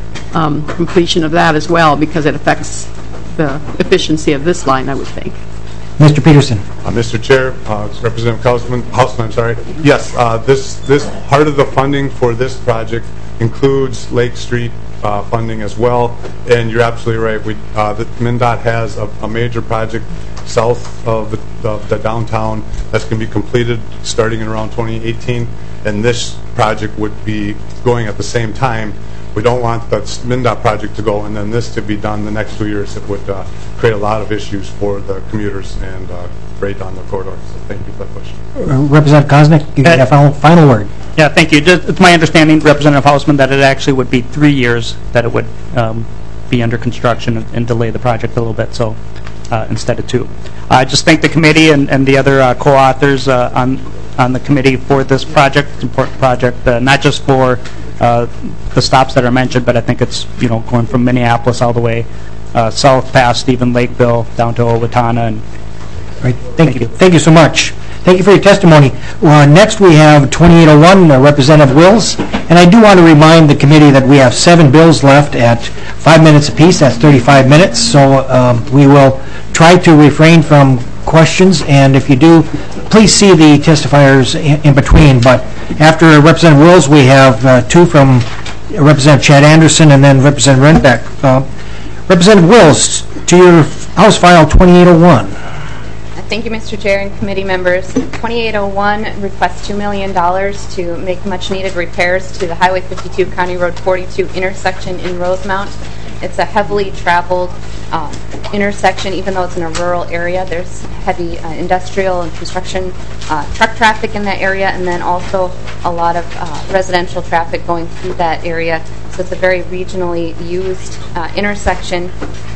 Speaker 7: um, completion of that as well, because it affects the efficiency of this line, I would think.
Speaker 16: Mister Peterson.
Speaker 17: Uh, Mister Chair, uh, Representative Hausman, Hausman, I'm sorry. Yes, uh, this this part of the funding for this project includes Lake Street uh, funding as well, and you're absolutely right. We uh, the MnDOT has a, a major project south of the, of the downtown that's going to be completed starting in around twenty eighteen, and this project would be going at the same time. We don't want the MnDOT project to go and then this to be done the next two years. It would uh, create a lot of issues for the commuters and uh, freight on the corridor. So thank you for that question.
Speaker 16: Uh, Representative Koznick, you got a final, final word.
Speaker 18: Yeah, thank you. Just, it's my understanding, Representative Hausman, that it actually would be three years that it would um, be under construction and, and delay the project a little bit, so uh, instead of two. I just thank the committee and, and the other uh, co-authors uh, on on the committee for this project, it's an important project, uh, not just for uh, the stops that are mentioned, but I think it's, you know, going from Minneapolis all the way uh, south past even Lakeville down to Owatonna. And
Speaker 16: right, thank, thank you. you. Thank you so much. Thank you for your testimony. Uh, next we have twenty-eight oh one, uh, Representative Wills. And I do want to remind the committee that we have seven bills left at five minutes apiece. That's thirty-five minutes. So um, we will try to refrain from questions. And if you do, please see the testifiers in, in between. But after Representative Wills, we have uh, two from Representative Chad Anderson and then Representative Renbeck. Uh, Representative Wills, to your House File twenty-eight oh one.
Speaker 5: Thank you, Mister Chair and committee members. twenty-eight oh one requests two million dollars to make much-needed repairs to the Highway fifty-two County Road forty-two intersection in Rosemount. It's a heavily traveled um, intersection, even though it's in a rural area. There's heavy uh, industrial and construction uh, truck traffic in that area, and then also a lot of uh, residential traffic going through that area. So it's a very regionally used uh, intersection.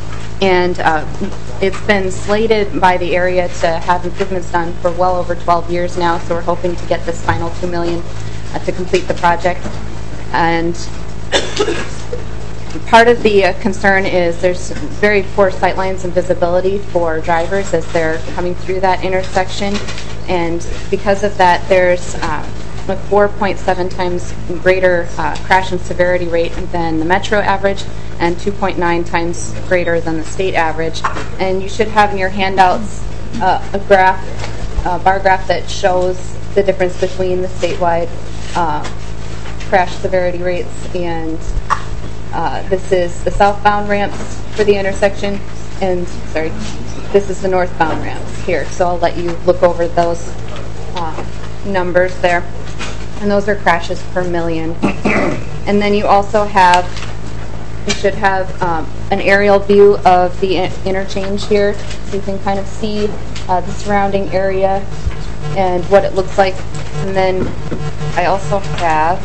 Speaker 5: And uh, it's been slated by the area to have improvements done for well over twelve years now, so we're hoping to get this final two million dollars uh, to complete the project. And part of the uh, concern is there's very poor sight lines and visibility for drivers as they're coming through that intersection, and because of that there's uh, a four point seven times greater uh, crash and severity rate than the metro average and two point nine times greater than the state average. And you should have in your handouts uh, a graph, a bar graph that shows the difference between the statewide uh, crash severity rates, and uh, this is the southbound ramps for the intersection, and sorry, this is the northbound ramps here. So I'll let you look over those uh, numbers there. And those are crashes per million. And then you also have, you should have um, an aerial view of the in interchange here, so you can kind of see uh, the surrounding area and what it looks like. And then I also have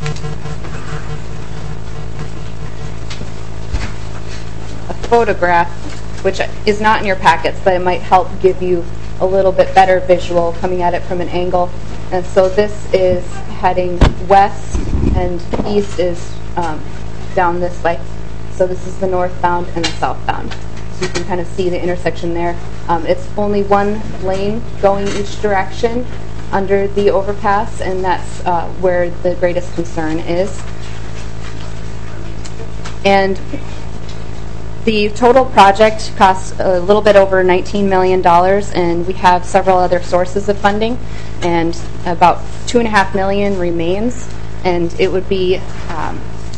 Speaker 5: a photograph, which is not in your packets, but it might help give you a little bit better visual coming at it from an angle. And so this is heading west, and east is um, down this way. So this is the northbound and the southbound. So you can kind of see the intersection there. Um, it's only one lane going each direction, under the overpass, and that's uh, where the greatest concern is. And the total project costs a little bit over nineteen million dollars, and we have several other sources of funding, and about two and a half million remains, and it would be um,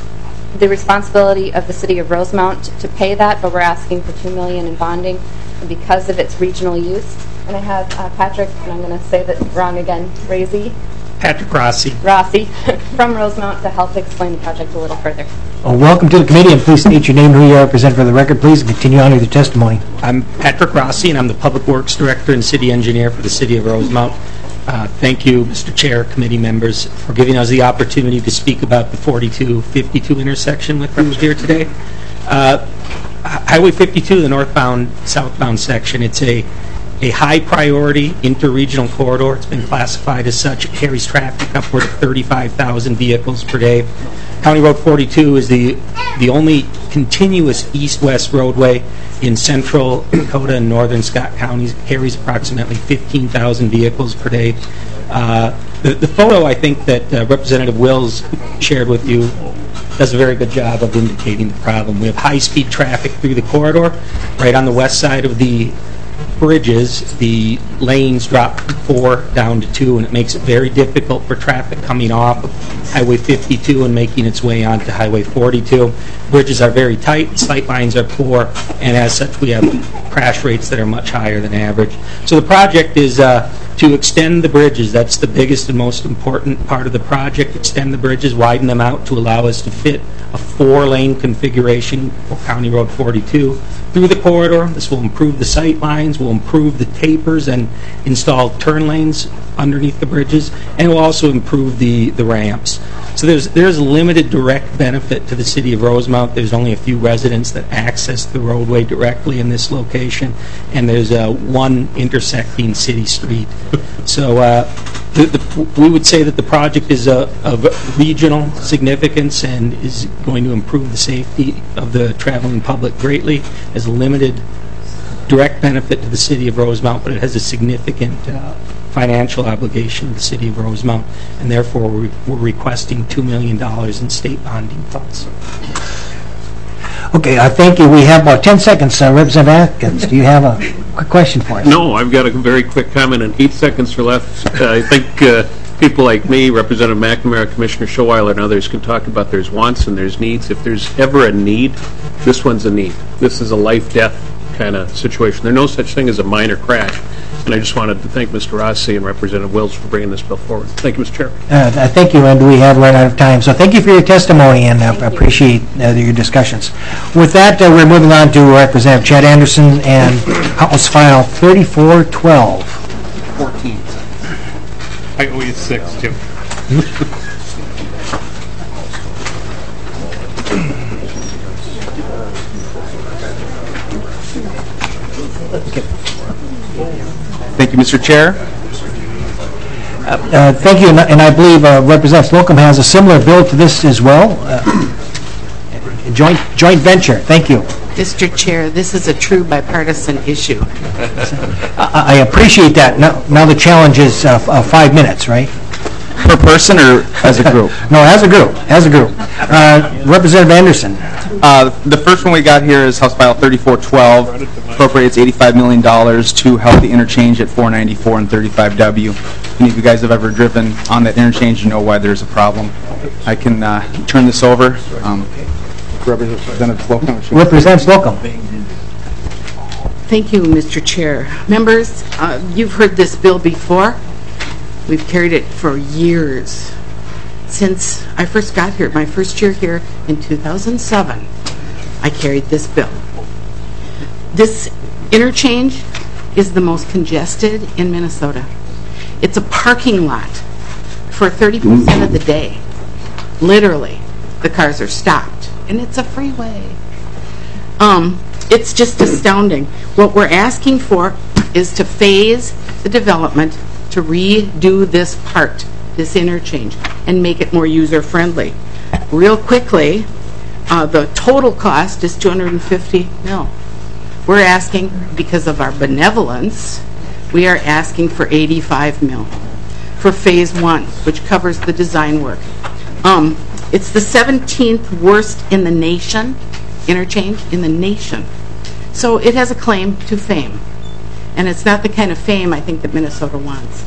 Speaker 5: the responsibility of the City of Rosemount to pay that, but we're asking for two million in bonding because of its regional use. And I have uh, Patrick, and I'm going to say that wrong again, Razy.
Speaker 16: Patrick Rossi.
Speaker 5: Rossi from Rosemount to help explain the project a little further.
Speaker 16: Well, welcome to the committee, and please state your name, who you are, present for the record, please, and continue on with your testimony.
Speaker 19: I'm Patrick Rossi, and I'm the Public Works Director and City Engineer for the City of Rosemount. Uh, thank you, Mister Chair, committee members, for giving us the opportunity to speak about the forty-two fifty-two intersection with you here today. Uh, Highway fifty-two, the northbound, southbound section, it's a a high-priority interregional corridor. It's been classified as such. It carries traffic upward of thirty-five thousand vehicles per day. County Road forty-two is the the only continuous east-west roadway in central Dakota and northern Scott counties. It carries approximately fifteen thousand vehicles per day. Uh, the, the photo, I think, that uh, Representative Wills shared with you does a very good job of indicating the problem. We have high-speed traffic through the corridor. Right on the west side of the bridges, the lanes drop from four down to two, and it makes it very difficult for traffic coming off of Highway fifty-two and making its way onto Highway forty-two. Bridges are very tight, sight lines are poor, and as such we have crash rates that are much higher than average. So the project is uh, to extend the bridges. That's the biggest and most important part of the project. Extend the bridges, widen them out to allow us to fit a four-lane configuration for County Road forty-two through the corridor. This will improve the sight lines, will improve the tapers, and install turn lanes underneath the bridges, and it will also improve the, the ramps. So there's there's limited direct benefit to the City of Rosemount. There's only a few residents that access the roadway directly in this location, and there's uh, one intersecting city street. So uh, the, the, we would say that the project is uh, of regional significance and is going to improve the safety of the traveling public greatly. Has limited direct benefit to the City of Rosemount, but it has a significant uh, financial obligation to the City of Rosemount, and therefore we're, we're requesting two million dollars in state bonding funds.
Speaker 16: Okay, I thank you. We have about ten seconds. Uh, Representative Atkins, do you have a quick question for us?
Speaker 21: No, I've got a very quick comment, and eight seconds are left. Uh, I think uh, people like me, Representative McNamara, Commissioner Showeiler, and others can talk about there's wants and there's needs. If there's ever a need, this one's a need. This is a life-death kind of situation. There's no such thing as a minor crash. And I just wanted to thank Mister Rossi and Representative Wills for bringing this bill forward. Thank you, Mister Chair.
Speaker 16: Uh, thank you, and we have run out of time. So thank you for your testimony, and uh, appreciate uh, your discussions. With that, uh, we're moving on to Representative Chad Anderson and House File thirty-four twelve.
Speaker 21: fourteen.
Speaker 17: I owe you six, Jim.
Speaker 11: Thank you, Mister Chair.
Speaker 16: Uh, uh, thank you, and, and I believe uh, Representative Slocum has a similar bill to this as well. Uh, joint joint venture. Thank you.
Speaker 22: Mister Chair, this is a true bipartisan issue.
Speaker 16: I, I appreciate that. Now, now the challenge is uh, f- uh, five minutes, right?
Speaker 11: Per person or as a group?
Speaker 16: No, as a group. As a group. Uh, Representative Anderson.
Speaker 11: Uh, the first one we got here is House File thirty-four twelve, appropriates eighty-five million dollars to help the interchange at four ninety-four and thirty-five W. If any of you guys have ever driven on that interchange, you know why there's a problem. I can uh, turn this over. Um, Representative Slocum.
Speaker 16: Representative Slocum.
Speaker 22: Thank you, Mister Chair. Members, uh, you've heard this bill before. We've carried it for years. Since I first got here, my first year here in two thousand seven, I carried this bill. This interchange is the most congested in Minnesota. It's a parking lot for thirty percent of the day. Literally, the cars are stopped, and it's a freeway. Um, it's just astounding. What we're asking for is to phase the development to redo this part, this interchange, and make it more user-friendly. Real quickly, uh, the total cost is two hundred fifty mil. We're asking, because of our benevolence, we are asking for eighty-five mil. for Phase One, which covers the design work. Um, It's the seventeenth worst in the nation, interchange in the nation. So it has a claim to fame. And it's not the kind of fame I think that Minnesota wants.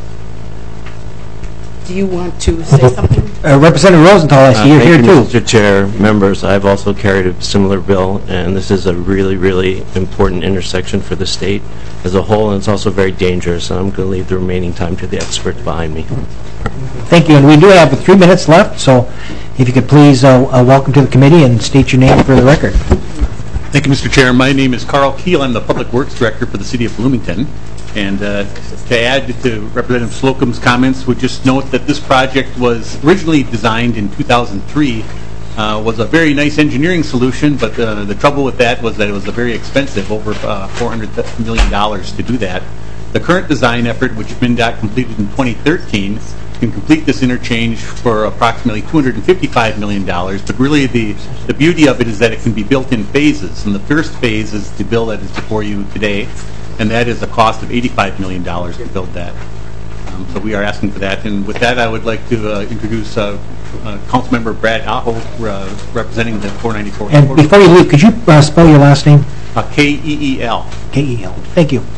Speaker 22: Do you want to say something?
Speaker 16: Uh, Representative Rosenthal, I see you're here too.
Speaker 2: Thank you, Mister Chair, members. I've also carried a similar bill, and this is a really, really important intersection for the state as a whole, and it's also very dangerous, and I'm going to leave the remaining time to the experts behind me.
Speaker 16: Thank you, and we do have three minutes left, so if you could please uh, uh, welcome to the committee and state your name for the record.
Speaker 11: Thank you, Mister Chair. My name is Carl Keel. I'm the Public Works Director for the City of Bloomington. And uh, to add to Representative Slocum's comments, would just note that this project was originally designed in two thousand three, uh, was a very nice engineering solution, but uh, the trouble with that was that it was a very expensive, over uh, four hundred million dollars to do that. The current design effort, which MnDOT completed in twenty thirteen, can complete this interchange for approximately two hundred fifty-five million dollars, but really the, the beauty of it is that it can be built in phases, and the first phase is the bill that is before you today, and that is a cost of eighty-five million dollars to build that. Um, so we are asking for that, and with that I would like to uh, introduce uh, uh, Councilmember Brad Aho, uh, representing the four ninety-four.
Speaker 16: And before you leave, could you uh, spell your last name?
Speaker 11: Uh, K E E L.
Speaker 16: K E L. Thank you.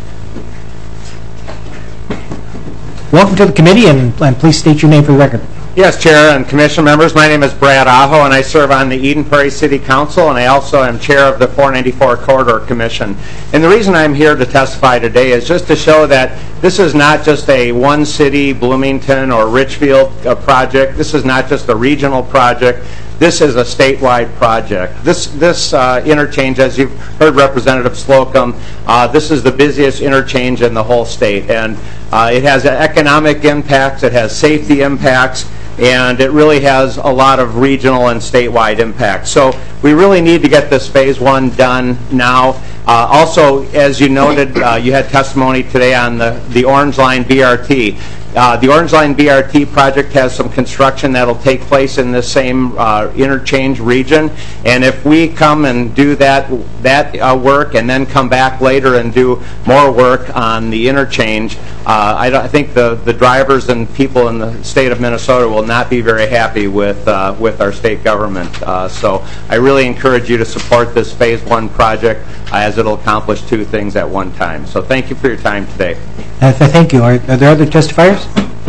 Speaker 16: Welcome to the committee, and, and please state your name for the record.
Speaker 3: Yes, Chair and Commission members, my name is Brad Aho, and I serve on the Eden Prairie City Council, and I also am Chair of the four ninety-four Corridor Commission. And the reason I'm here to testify today is just to show that this is not just a one city, Bloomington or Richfield uh, project. This is not just a regional project. This is a statewide project. This this uh, interchange, as you've heard Representative Slocum, uh, this is the busiest interchange in the whole state, and uh, it has economic impacts, it has safety impacts, and it really has a lot of regional and statewide impacts. So we really need to get this phase one done now. Uh, also, as you noted, uh, you had testimony today on the, the Orange Line B R T. Uh, the Orange Line B R T project has some construction that will take place in the same uh, interchange region, and if we come and do that that uh, work and then come back later and do more work on the interchange, uh, I, I think the, the drivers and people in the state of Minnesota will not be very happy with, uh, with our state government. Uh, so I really encourage you to support this phase one project uh, as it will accomplish two things at one time. So thank you for your time today.
Speaker 16: Uh, th thank you. Are, are there other testifiers?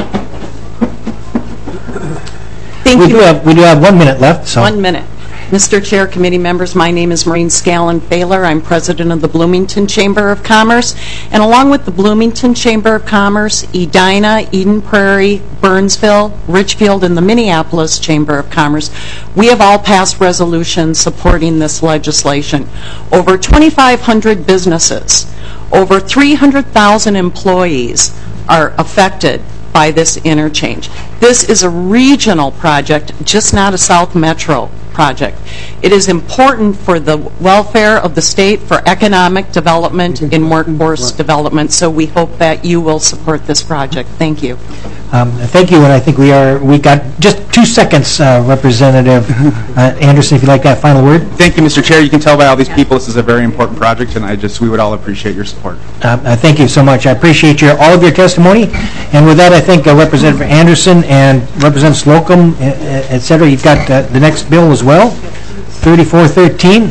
Speaker 20: Thank
Speaker 16: we
Speaker 20: you.
Speaker 16: Do have, we do have one minute left. So.
Speaker 20: One minute. Mister Chair, committee members, my name is Maureen Scallon-Thaler. I'm president of the Bloomington Chamber of Commerce. And along with the Bloomington Chamber of Commerce, Edina, Eden Prairie, Burnsville, Richfield, and the Minneapolis Chamber of Commerce, we have all passed resolutions supporting this legislation. Over twenty-five hundred businesses, over three hundred thousand employees are affected by this interchange. This is a regional project, just not a South Metro project. It is important for the welfare of the state, for economic development and workforce development, so we hope that you will support this project. Thank you.
Speaker 16: Um, thank you, and I think we are, we got just two seconds, uh, Representative uh, Anderson, if you'd like that final word.
Speaker 11: Thank you, Mister Chair. You can tell by all these people this is a very important project, and I just, we would all appreciate your support.
Speaker 16: Uh, uh, thank you so much. I appreciate your, all of your testimony, and with that, I think uh, Representative Anderson and Representative Slocum, et cetera, you've got uh, the next bill as well, thirty-four thirteen.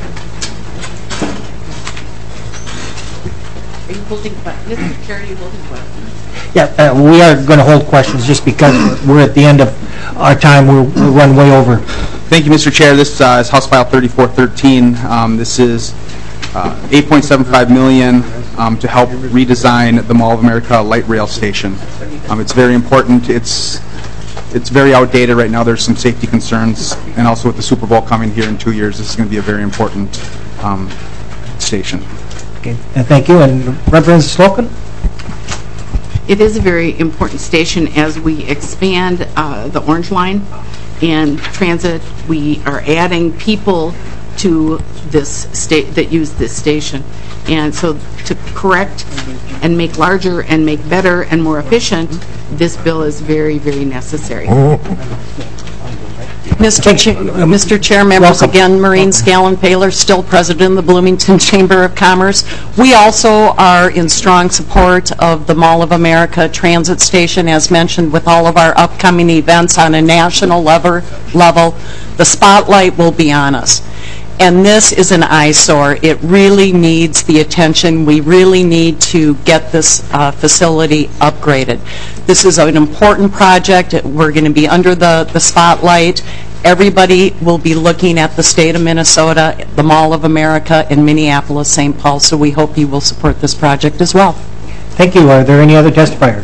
Speaker 22: Are you holding questions? Mister Chair, are you holding questions?
Speaker 16: Yeah, uh, we are going to hold questions just because we're at the end of our time. We'll, we'll run way over.
Speaker 11: Thank you, Mister Chair. This uh, is House File thirty-four thirteen. Um, this is uh, eight point seven five million dollars um, to help redesign the Mall of America light rail station. Um, it's very important. It's it's very outdated right now. There's some safety concerns, and also with the Super Bowl coming here in two years, this is going to be a very important um, station.
Speaker 16: Okay, and thank you. And Representative Slocum?
Speaker 22: It is a very important station as we expand uh, the Orange Line and transit. We are adding people to this state that use this station, and so to correct and make larger and make better and more efficient, this bill is very, very necessary.
Speaker 20: Mister Chair, uh, Mister Chair, members,
Speaker 16: Welcome.
Speaker 20: again, Maureen Scallon-Paler, still president of the Bloomington Chamber of Commerce. We also are in strong support of the Mall of America Transit Station, as mentioned, with all of our upcoming events on a national level. level. The spotlight will be on us. And this is an eyesore. It really needs the attention. We really need to get this uh, facility upgraded. This is an important project. We're going to be under the, the spotlight. Everybody will be looking at the state of Minnesota, the Mall of America, and Minneapolis, Saint Paul, so we hope you will support this project as well.
Speaker 16: Thank you. Are there any other testifiers?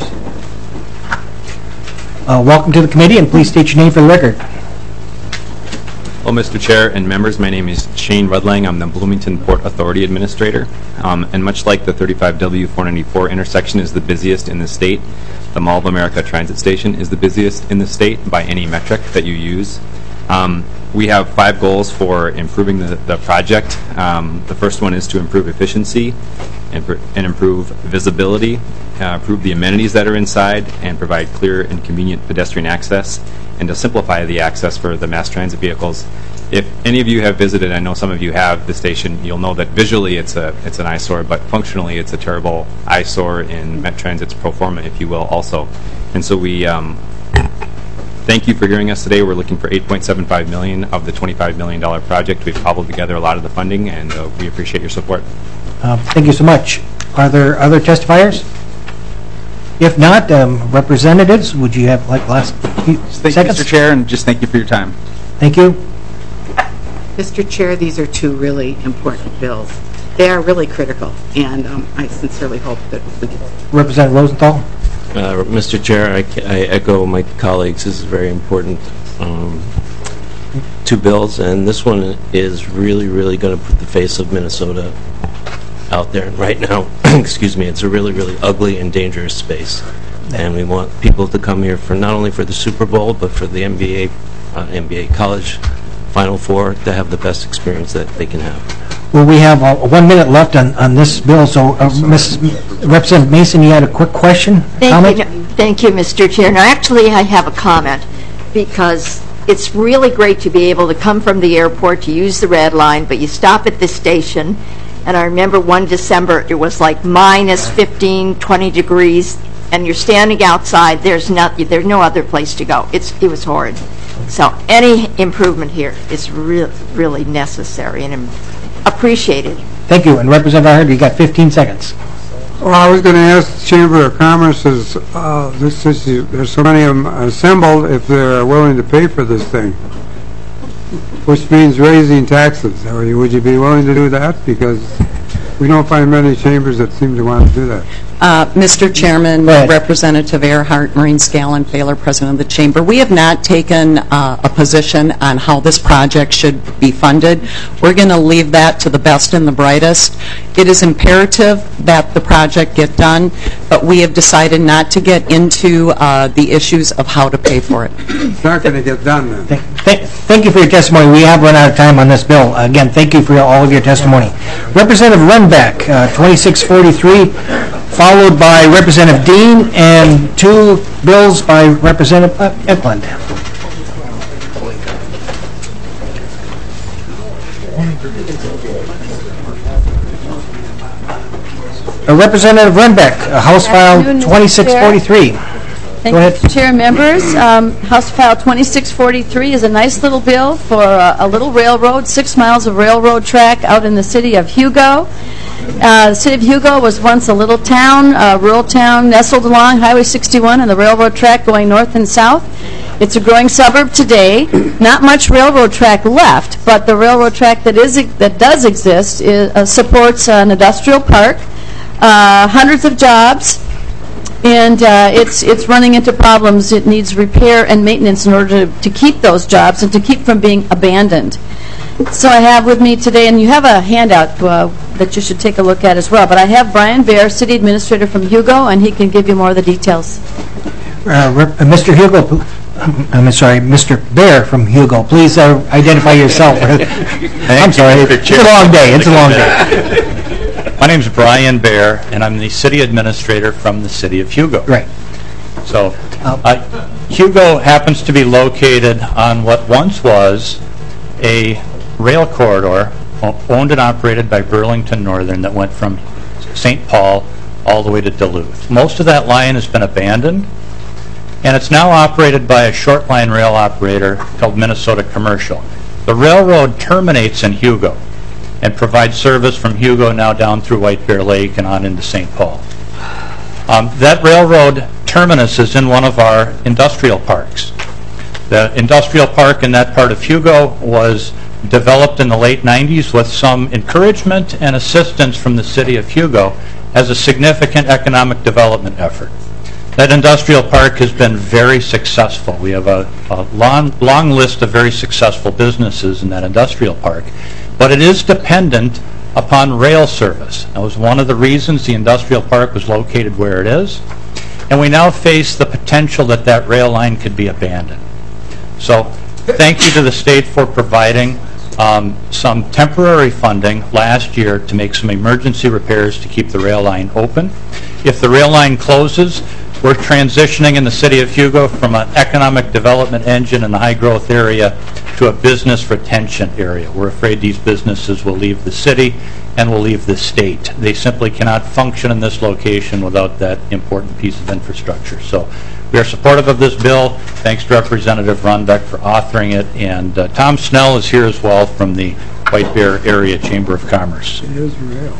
Speaker 16: Uh, Welcome to the committee, and please state your name for the record.
Speaker 4: Well, Mister Chair and members, my name is Shane Rudlang. I'm the Bloomington Port Authority Administrator. Um, and much like the thirty-five W four ninety-four intersection is the busiest in the state, the Mall of America Transit Station is the busiest in the state by any metric that you use. Um, we have five goals for improving the, the project. Um, the first one is to improve efficiency and, and improve visibility, uh, improve the amenities that are inside, and provide clear and convenient pedestrian access, and to simplify the access for the mass transit vehicles. If any of you have visited, I know some of you have, the station, you'll know that visually it's a it's an eyesore, but functionally it's a terrible eyesore in Met Transit's pro forma, if you will, also. And so we um, thank you for hearing us today. We're looking for eight point seven five million dollars of the twenty-five million dollar project. We've cobbled together a lot of the funding, and uh, we appreciate your support.
Speaker 16: Uh, Thank you so much. Are there other testifiers? If not, um, representatives, would you have like last few
Speaker 11: Thank
Speaker 16: seconds?
Speaker 11: you, Mister Chair, and just thank you for your time.
Speaker 16: Thank you.
Speaker 22: Mister Chair, these are two really important bills. They are really critical, and um, I sincerely hope that we can...
Speaker 16: Representative Rosenthal?
Speaker 2: Uh, Mister Chair, I, I echo my colleagues. This is very important. Um, two bills, and this one is really, really going to put the face of Minnesota out there. And right now, excuse me, it's a really, really ugly and dangerous space. And we want people to come here for not only for the Super Bowl, but for the N B A, uh, N B A college Final Four, to have the best experience that they can have.
Speaker 16: Well, we have uh, one minute left on, on this bill, so uh, Miz Representative Mason, you had a quick question?
Speaker 6: Thank
Speaker 16: comment?
Speaker 6: you, thank you, Mister Chair. Now, actually, I have a comment, because it's really great to be able to come from the airport to use the red line, but you stop at this station, and I remember one December, it was like minus fifteen, twenty degrees, and you're standing outside, there's not, there's no other place to go. It's, it was horrid. So any improvement here is re really necessary and appreciated.
Speaker 16: Thank you. And Representative Ahern, you got fifteen seconds.
Speaker 23: Well, I was going to ask the Chamber of Commerce, is, uh, this issue, there's so many of them assembled, if they're willing to pay for this thing, which means raising taxes. Would you, would you be willing to do that? Because we don't find many chambers that seem to want to do that.
Speaker 20: Uh, Mister Chairman, Representative Earhart, Maureen Scallon-Paler, President of the Chamber, we have not taken uh, a position on how this project should be funded. We're going to leave that to the best and the brightest. It is imperative that the project get done, but we have decided not to get into uh, the issues of how to pay for it.
Speaker 23: It's not going to get done then.
Speaker 16: Thank, thank, thank you for your testimony. We have run out of time on this bill. Again, thank you for all of your testimony. Representative Runbeck, uh, twenty-six forty-three, followed by Representative Dean, and two bills by Representative Eklund. Uh, Representative Runbeck, uh, House File twenty-six forty-three.
Speaker 24: Thank
Speaker 16: Go
Speaker 24: you,
Speaker 16: ahead.
Speaker 24: Mister Chair, members. Um, House File twenty-six forty-three is a nice little bill for uh, a little railroad, six miles of railroad track out in the city of Hugo. Uh, the city of Hugo was once a little town, a rural town nestled along Highway sixty-one and the railroad track going north and south. It's a growing suburb today. Not much railroad track left, but the railroad track that is that does exist is, uh, supports an industrial park, uh, hundreds of jobs, and uh, it's it's running into problems. It needs repair and maintenance in order to, to keep those jobs and to keep from being abandoned. So I have with me today, and you have a handout uh, that you should take a look at as well, but I have Brian Baer, City Administrator from Hugo, and he can give you more of the details.
Speaker 16: Uh, Rep uh, Mister Hugo, I'm sorry, Mister Baer from Hugo, please uh, identify yourself. I'm sorry, it's a long day, it's a long day.
Speaker 25: My name is Brian Baer, and I'm the City Administrator from the City of Hugo.
Speaker 16: Right.
Speaker 25: So, I,
Speaker 1: Hugo happens to be located on what once was a rail corridor owned and operated by Burlington Northern that went from Saint Paul all the way to Duluth. Most of that line has been abandoned, and it's now operated by a short line rail operator called Minnesota Commercial. The railroad terminates in Hugo and provides service from Hugo now down through White Bear Lake and on into Saint Paul. Um, that railroad terminus is in one of our industrial parks. The industrial park in that part of Hugo was developed in the late nineties with some encouragement and assistance from the city of Hugo as a significant economic development effort. That industrial park has been very successful. We have a, a long, long list of very successful businesses in that industrial park, but it is dependent upon rail service. That was one of the reasons the industrial park was located where it is, and we now face the potential that that rail line could be abandoned. So thank you to the state for providing um, some temporary funding last year to make some emergency repairs to keep the rail line open. If the rail line closes, we're transitioning in the city of Hugo from an economic development engine in the high-growth area to a business retention area. We're afraid these businesses will leave the city and will leave the state. They simply cannot function in this location without that important piece of infrastructure. So we are supportive of this bill. Thanks to Representative Runbeck for authoring it. And uh, Tom Snell is here as well from the White Bear Area Chamber of Commerce.
Speaker 23: It is real.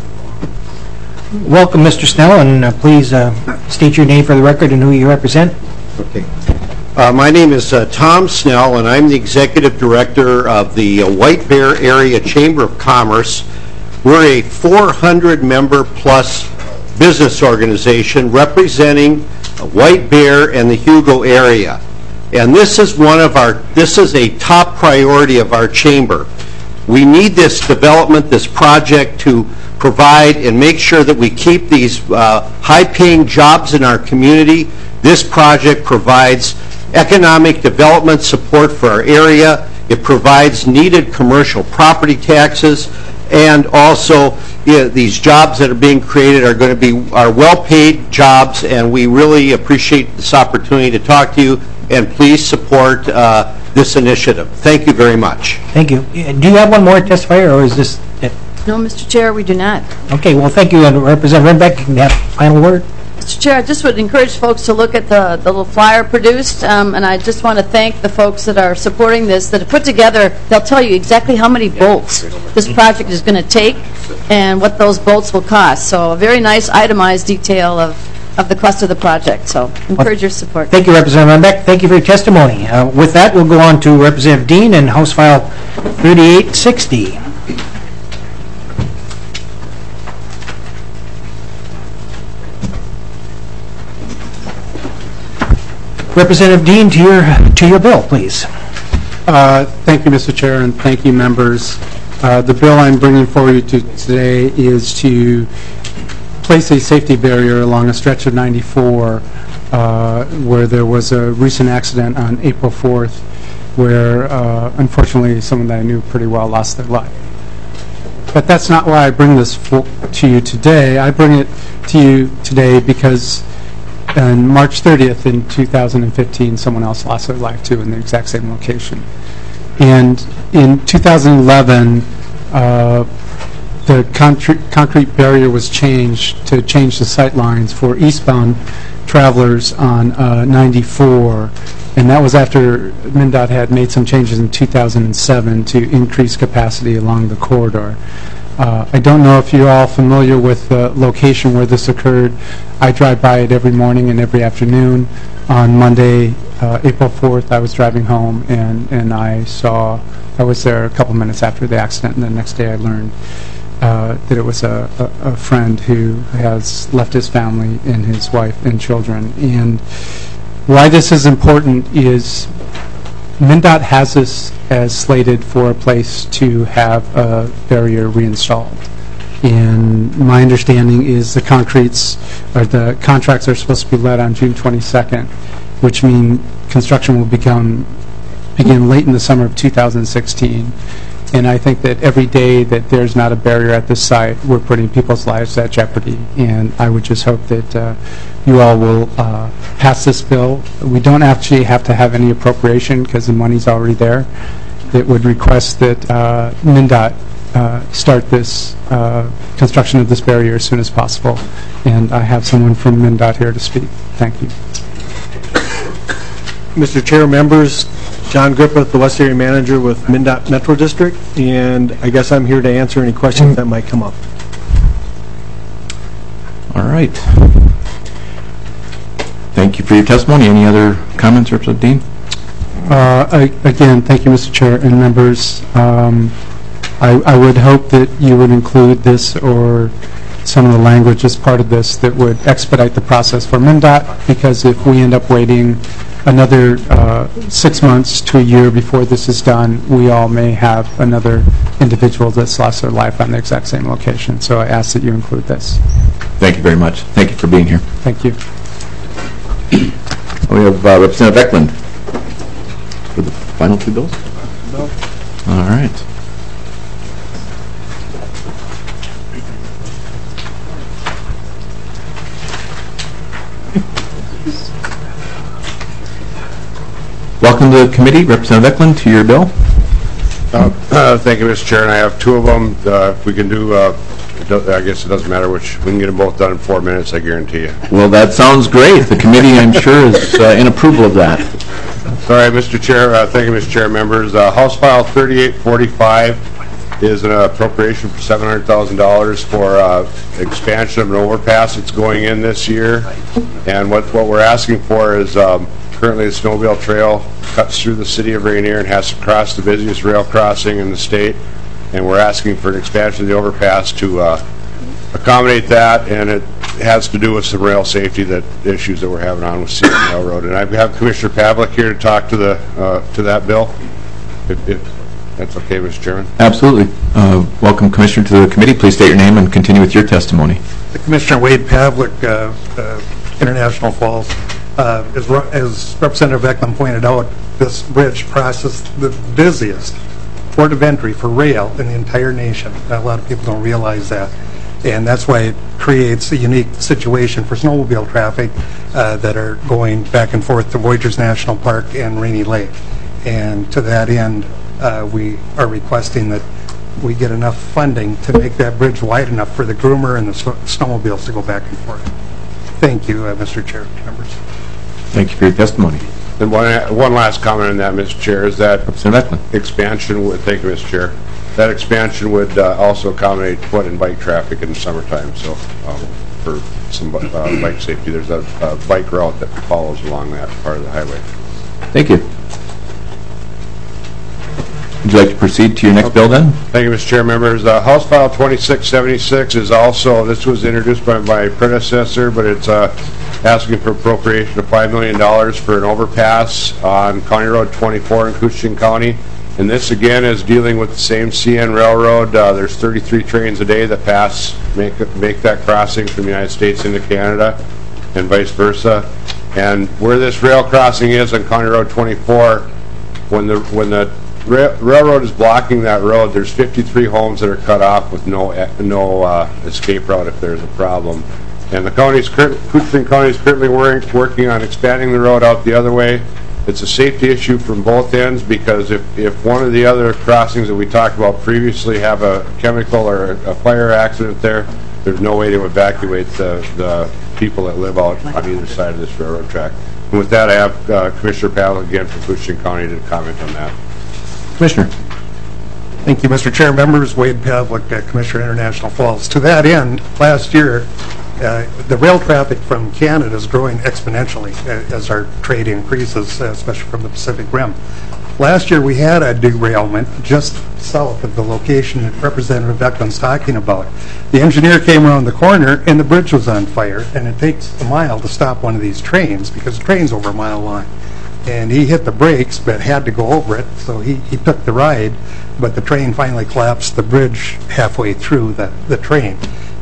Speaker 16: Welcome, Mister Snell, and uh, please uh, state your name for the record and who you represent.
Speaker 9: Okay. Uh, my name is uh, Tom Snell, and I'm the Executive Director of the uh, White Bear Area Chamber of Commerce. We're a four hundred member plus business organization representing uh, White Bear and the Hugo area. And this is one of our, this is a top priority of our chamber. We need this development, this project to provide and make sure that we keep these uh, high-paying jobs in our community. This project provides economic development support for our area. It provides needed commercial property taxes, and also you know, these jobs that are being created are going to be are well-paid jobs, and we really appreciate this opportunity to talk to you, and please support uh, this initiative. Thank you very much.
Speaker 16: Thank you. Do you have one more testifier, or is this it?
Speaker 24: No, Mister Chair, we do not.
Speaker 16: Okay, well, thank you. And Representative Runbeck, you can have final word.
Speaker 24: Mister Chair, I just would encourage folks to look at the, the little flyer produced, um, and I just want to thank the folks that are supporting this, that have put together, they'll tell you exactly how many bolts this project is going to take and what those bolts will cost. So a very nice itemized detail of, of the cost of the project. So encourage your support.
Speaker 16: Thank you, Representative Runbeck. Thank you for your testimony. Uh, with that, we'll go on to Representative Dean and House File thirty-eight sixty. Representative Dean, to your to your bill, please.
Speaker 18: Uh, thank you, Mister Chair, and thank you, members. Uh, the bill I'm bringing forward you to today is to place a safety barrier along a stretch of ninety-four uh, where there was a recent accident on April fourth where, uh, unfortunately, someone that I knew pretty well lost their life. But that's not why I bring this to you today. I bring it to you today because on March thirtieth in two thousand fifteen, someone else lost their life too in the exact same location. And in two thousand eleven, uh, the concrete, concrete barrier was changed to change the sight lines for eastbound travelers on uh, ninety-four, and that was after MnDOT had made some changes in two thousand seven to increase capacity along the corridor. Uh, I don't know if you're all familiar with the location where this occurred. I drive by it every morning and every afternoon. On Monday, uh, April fourth, I was driving home and, and I saw, I was there a couple minutes after the accident, and the next day I learned uh, that it was a, a, a friend who has left his family and his wife and children. And why this is important is MnDOT has this as slated for a place to have a barrier reinstalled. And my understanding is the concretes, or the contracts are supposed to be let on June twenty-second, which means construction will become, begin late in the summer of two thousand sixteen. And I think that every day that there's not a barrier at this site, we're putting people's lives at jeopardy. And I would just hope that uh, you all will uh, pass this bill. We don't actually have to have any appropriation because the money's already there. It would request that uh, MnDOT uh, start this uh, construction of this barrier as soon as possible. And I have someone from MnDOT here to speak. Thank you.
Speaker 8: Mister Chair, members, John Griffith, the West Area Manager with MnDOT Metro District, and I guess I'm here to answer any questions that might come up.
Speaker 10: All right. Thank you for your testimony. Any other comments, Representative Dean?
Speaker 18: Uh, I, again, thank you, Mister Chair and members. Um, I, I would hope that you would include this or some of the language as part of this that would expedite the process for MnDOT, because if we end up waiting another uh, six months to a year before this is done, we all may have another individual that's lost their life on the exact same location. So I ask that you include this.
Speaker 10: Thank you very much. Thank you for being here.
Speaker 18: Thank you.
Speaker 10: We have uh, Representative Eklund for the final two bills. All right. Welcome to the committee. Representative Eklund, to your bill.
Speaker 12: Uh, uh, thank you, Mister Chair. And I have two of them. Uh, if we can do, uh, it does, I guess it doesn't matter which. We can get them both done in four minutes, I guarantee you.
Speaker 10: Well, that sounds great. The committee, I'm sure, is uh, in approval of that.
Speaker 12: All right, Mister Chair. Uh, thank you, Mister Chair. Members, uh, House File thirty-eight forty-five is an appropriation for seven hundred thousand dollars for uh, expansion of an overpass that's going in this year. And what, what we're asking for is um, currently the Snowmobile Trail cuts through the city of Rainier and has to cross the busiest rail crossing in the state. And we're asking for an expansion of the overpass to uh, accommodate that, and it has to do with some rail safety that issues that we're having on with C N Railroad. And I have Commissioner Pavlik here to talk to the uh, to that bill, if, if that's okay, Mister Chairman.
Speaker 10: Absolutely. Uh, welcome, Commissioner, to the committee. Please state your name and continue with your testimony.
Speaker 13: Commissioner Wade Pavlik, uh, uh, International Falls. Uh, as, as Representative Eklund pointed out, this bridge crosses the busiest port of entry for rail in the entire nation. A lot of people don't realize that. And that's why it creates a unique situation for snowmobile traffic uh, that are going back and forth to Voyageurs National Park and Rainy Lake. And to that end, uh, we are requesting that we get enough funding to make that bridge wide enough for the groomer and the snowmobiles to go back and forth. Thank you, uh, Mister Chair, members.
Speaker 10: Thank you for your testimony.
Speaker 12: And one, one last comment on that, Mister Chair, is that expansion would, thank you, Mister Chair, that expansion would uh, also accommodate foot and bike traffic in the summertime. So um, for some uh, bike safety, there's a, a bike route that follows along that part of the highway.
Speaker 10: Thank you. Would you like to proceed to your next bill then?
Speaker 12: Thank you, Mister Chair. Members, uh, House File twenty-six seventy-six is also, this was introduced by my predecessor, but it's uh, asking for appropriation of five million dollars for an overpass on County Road twenty-four in Couchiching County. And this, again, is dealing with the same C N Railroad. Uh, there's thirty-three trains a day that pass, make, make that crossing from the United States into Canada and vice versa. And where this rail crossing is on County Road twenty-four, when the, when the Rail, railroad is blocking that road, there's fifty-three homes that are cut off with no no uh, escape route if there's a problem. And the county's Couchiching County is currently work, working on expanding the road out the other way. It's a safety issue from both ends, because if, if one of the other crossings that we talked about previously have a chemical or a fire accident there, there's no way to evacuate the, the people that live out on either side of this railroad track. And with that, I have uh, Commissioner Pavlik again from Couchiching County to comment on that.
Speaker 10: Commissioner.
Speaker 13: Thank you, Mister Chair. Members, Wade Pavlik, uh, Commissioner International Falls. To that end, last year, uh, the rail traffic from Canada is growing exponentially uh, as our trade increases, uh, especially from the Pacific Rim. Last year, we had a derailment just south of the location that Representative Eklund's talking about. The engineer came around the corner, and the bridge was on fire, and it takes a mile to stop one of these trains because the train's over a mile long. And he hit the brakes, but had to go over it, so he, he took the ride, but the train finally collapsed the bridge halfway through the, the train.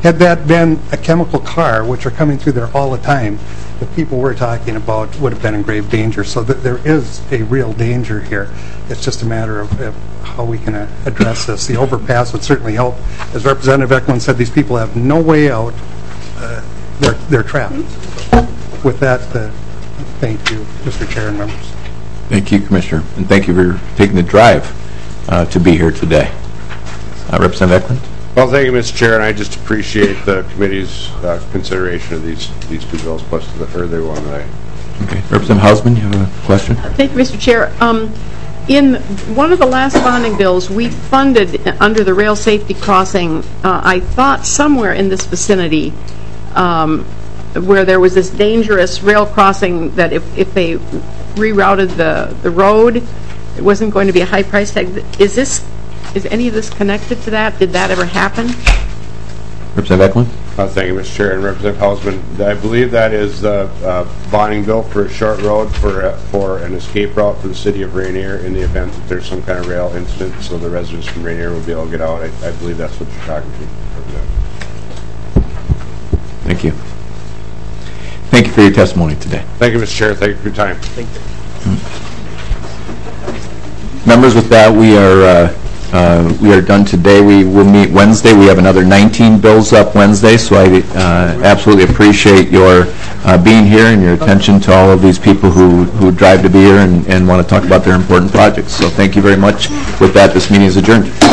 Speaker 13: Had that been a chemical car, which are coming through there all the time, the people we're talking about would have been in grave danger. So that there is a real danger here. It's just a matter of, of how we can uh, address this. The overpass would certainly help. As Representative Eklund said, these people have no way out. Uh, they're, they're trapped. With that, uh, thank you, Mister Chair and members.
Speaker 10: Thank you, Commissioner, and thank you for taking the drive uh, to be here today. Uh, Representative Eklund?
Speaker 12: Well, thank you, Mister Chair, and I just appreciate the committee's uh, consideration of these these two bills, plus the earlier one that I...
Speaker 10: Okay. Representative Hausman, you have a question?
Speaker 22: Thank you, Mister Chair. Um, in one of the last bonding bills, we funded under the rail safety crossing, uh, I thought somewhere in this vicinity, um, where there was this dangerous rail crossing that if, if they rerouted the, the road, it wasn't going to be a high price tag. Is this, is any of this connected to that? Did that ever happen?
Speaker 10: Representative Eklund?
Speaker 12: Uh, thank you, Mister Chair, and Representative Hausman. I believe that is the uh, bonding bill for a short road for uh, for an escape route for the city of Rainier in the event that there's some kind of rail incident, so the residents from Rainier will be able to get out. I, I believe that's what you're talking to.
Speaker 10: Thank you. Thank you for your testimony today.
Speaker 12: Thank you, Mister Chair. Thank you for your time.
Speaker 10: Thank you. Members, with that, we are uh, uh, we are done today. We will meet Wednesday. We have another nineteen bills up Wednesday, so I uh, absolutely appreciate your uh, being here and your attention to all of these people who, who drive to be here and, and want to talk about their important projects. So thank you very much. With that, this meeting is adjourned.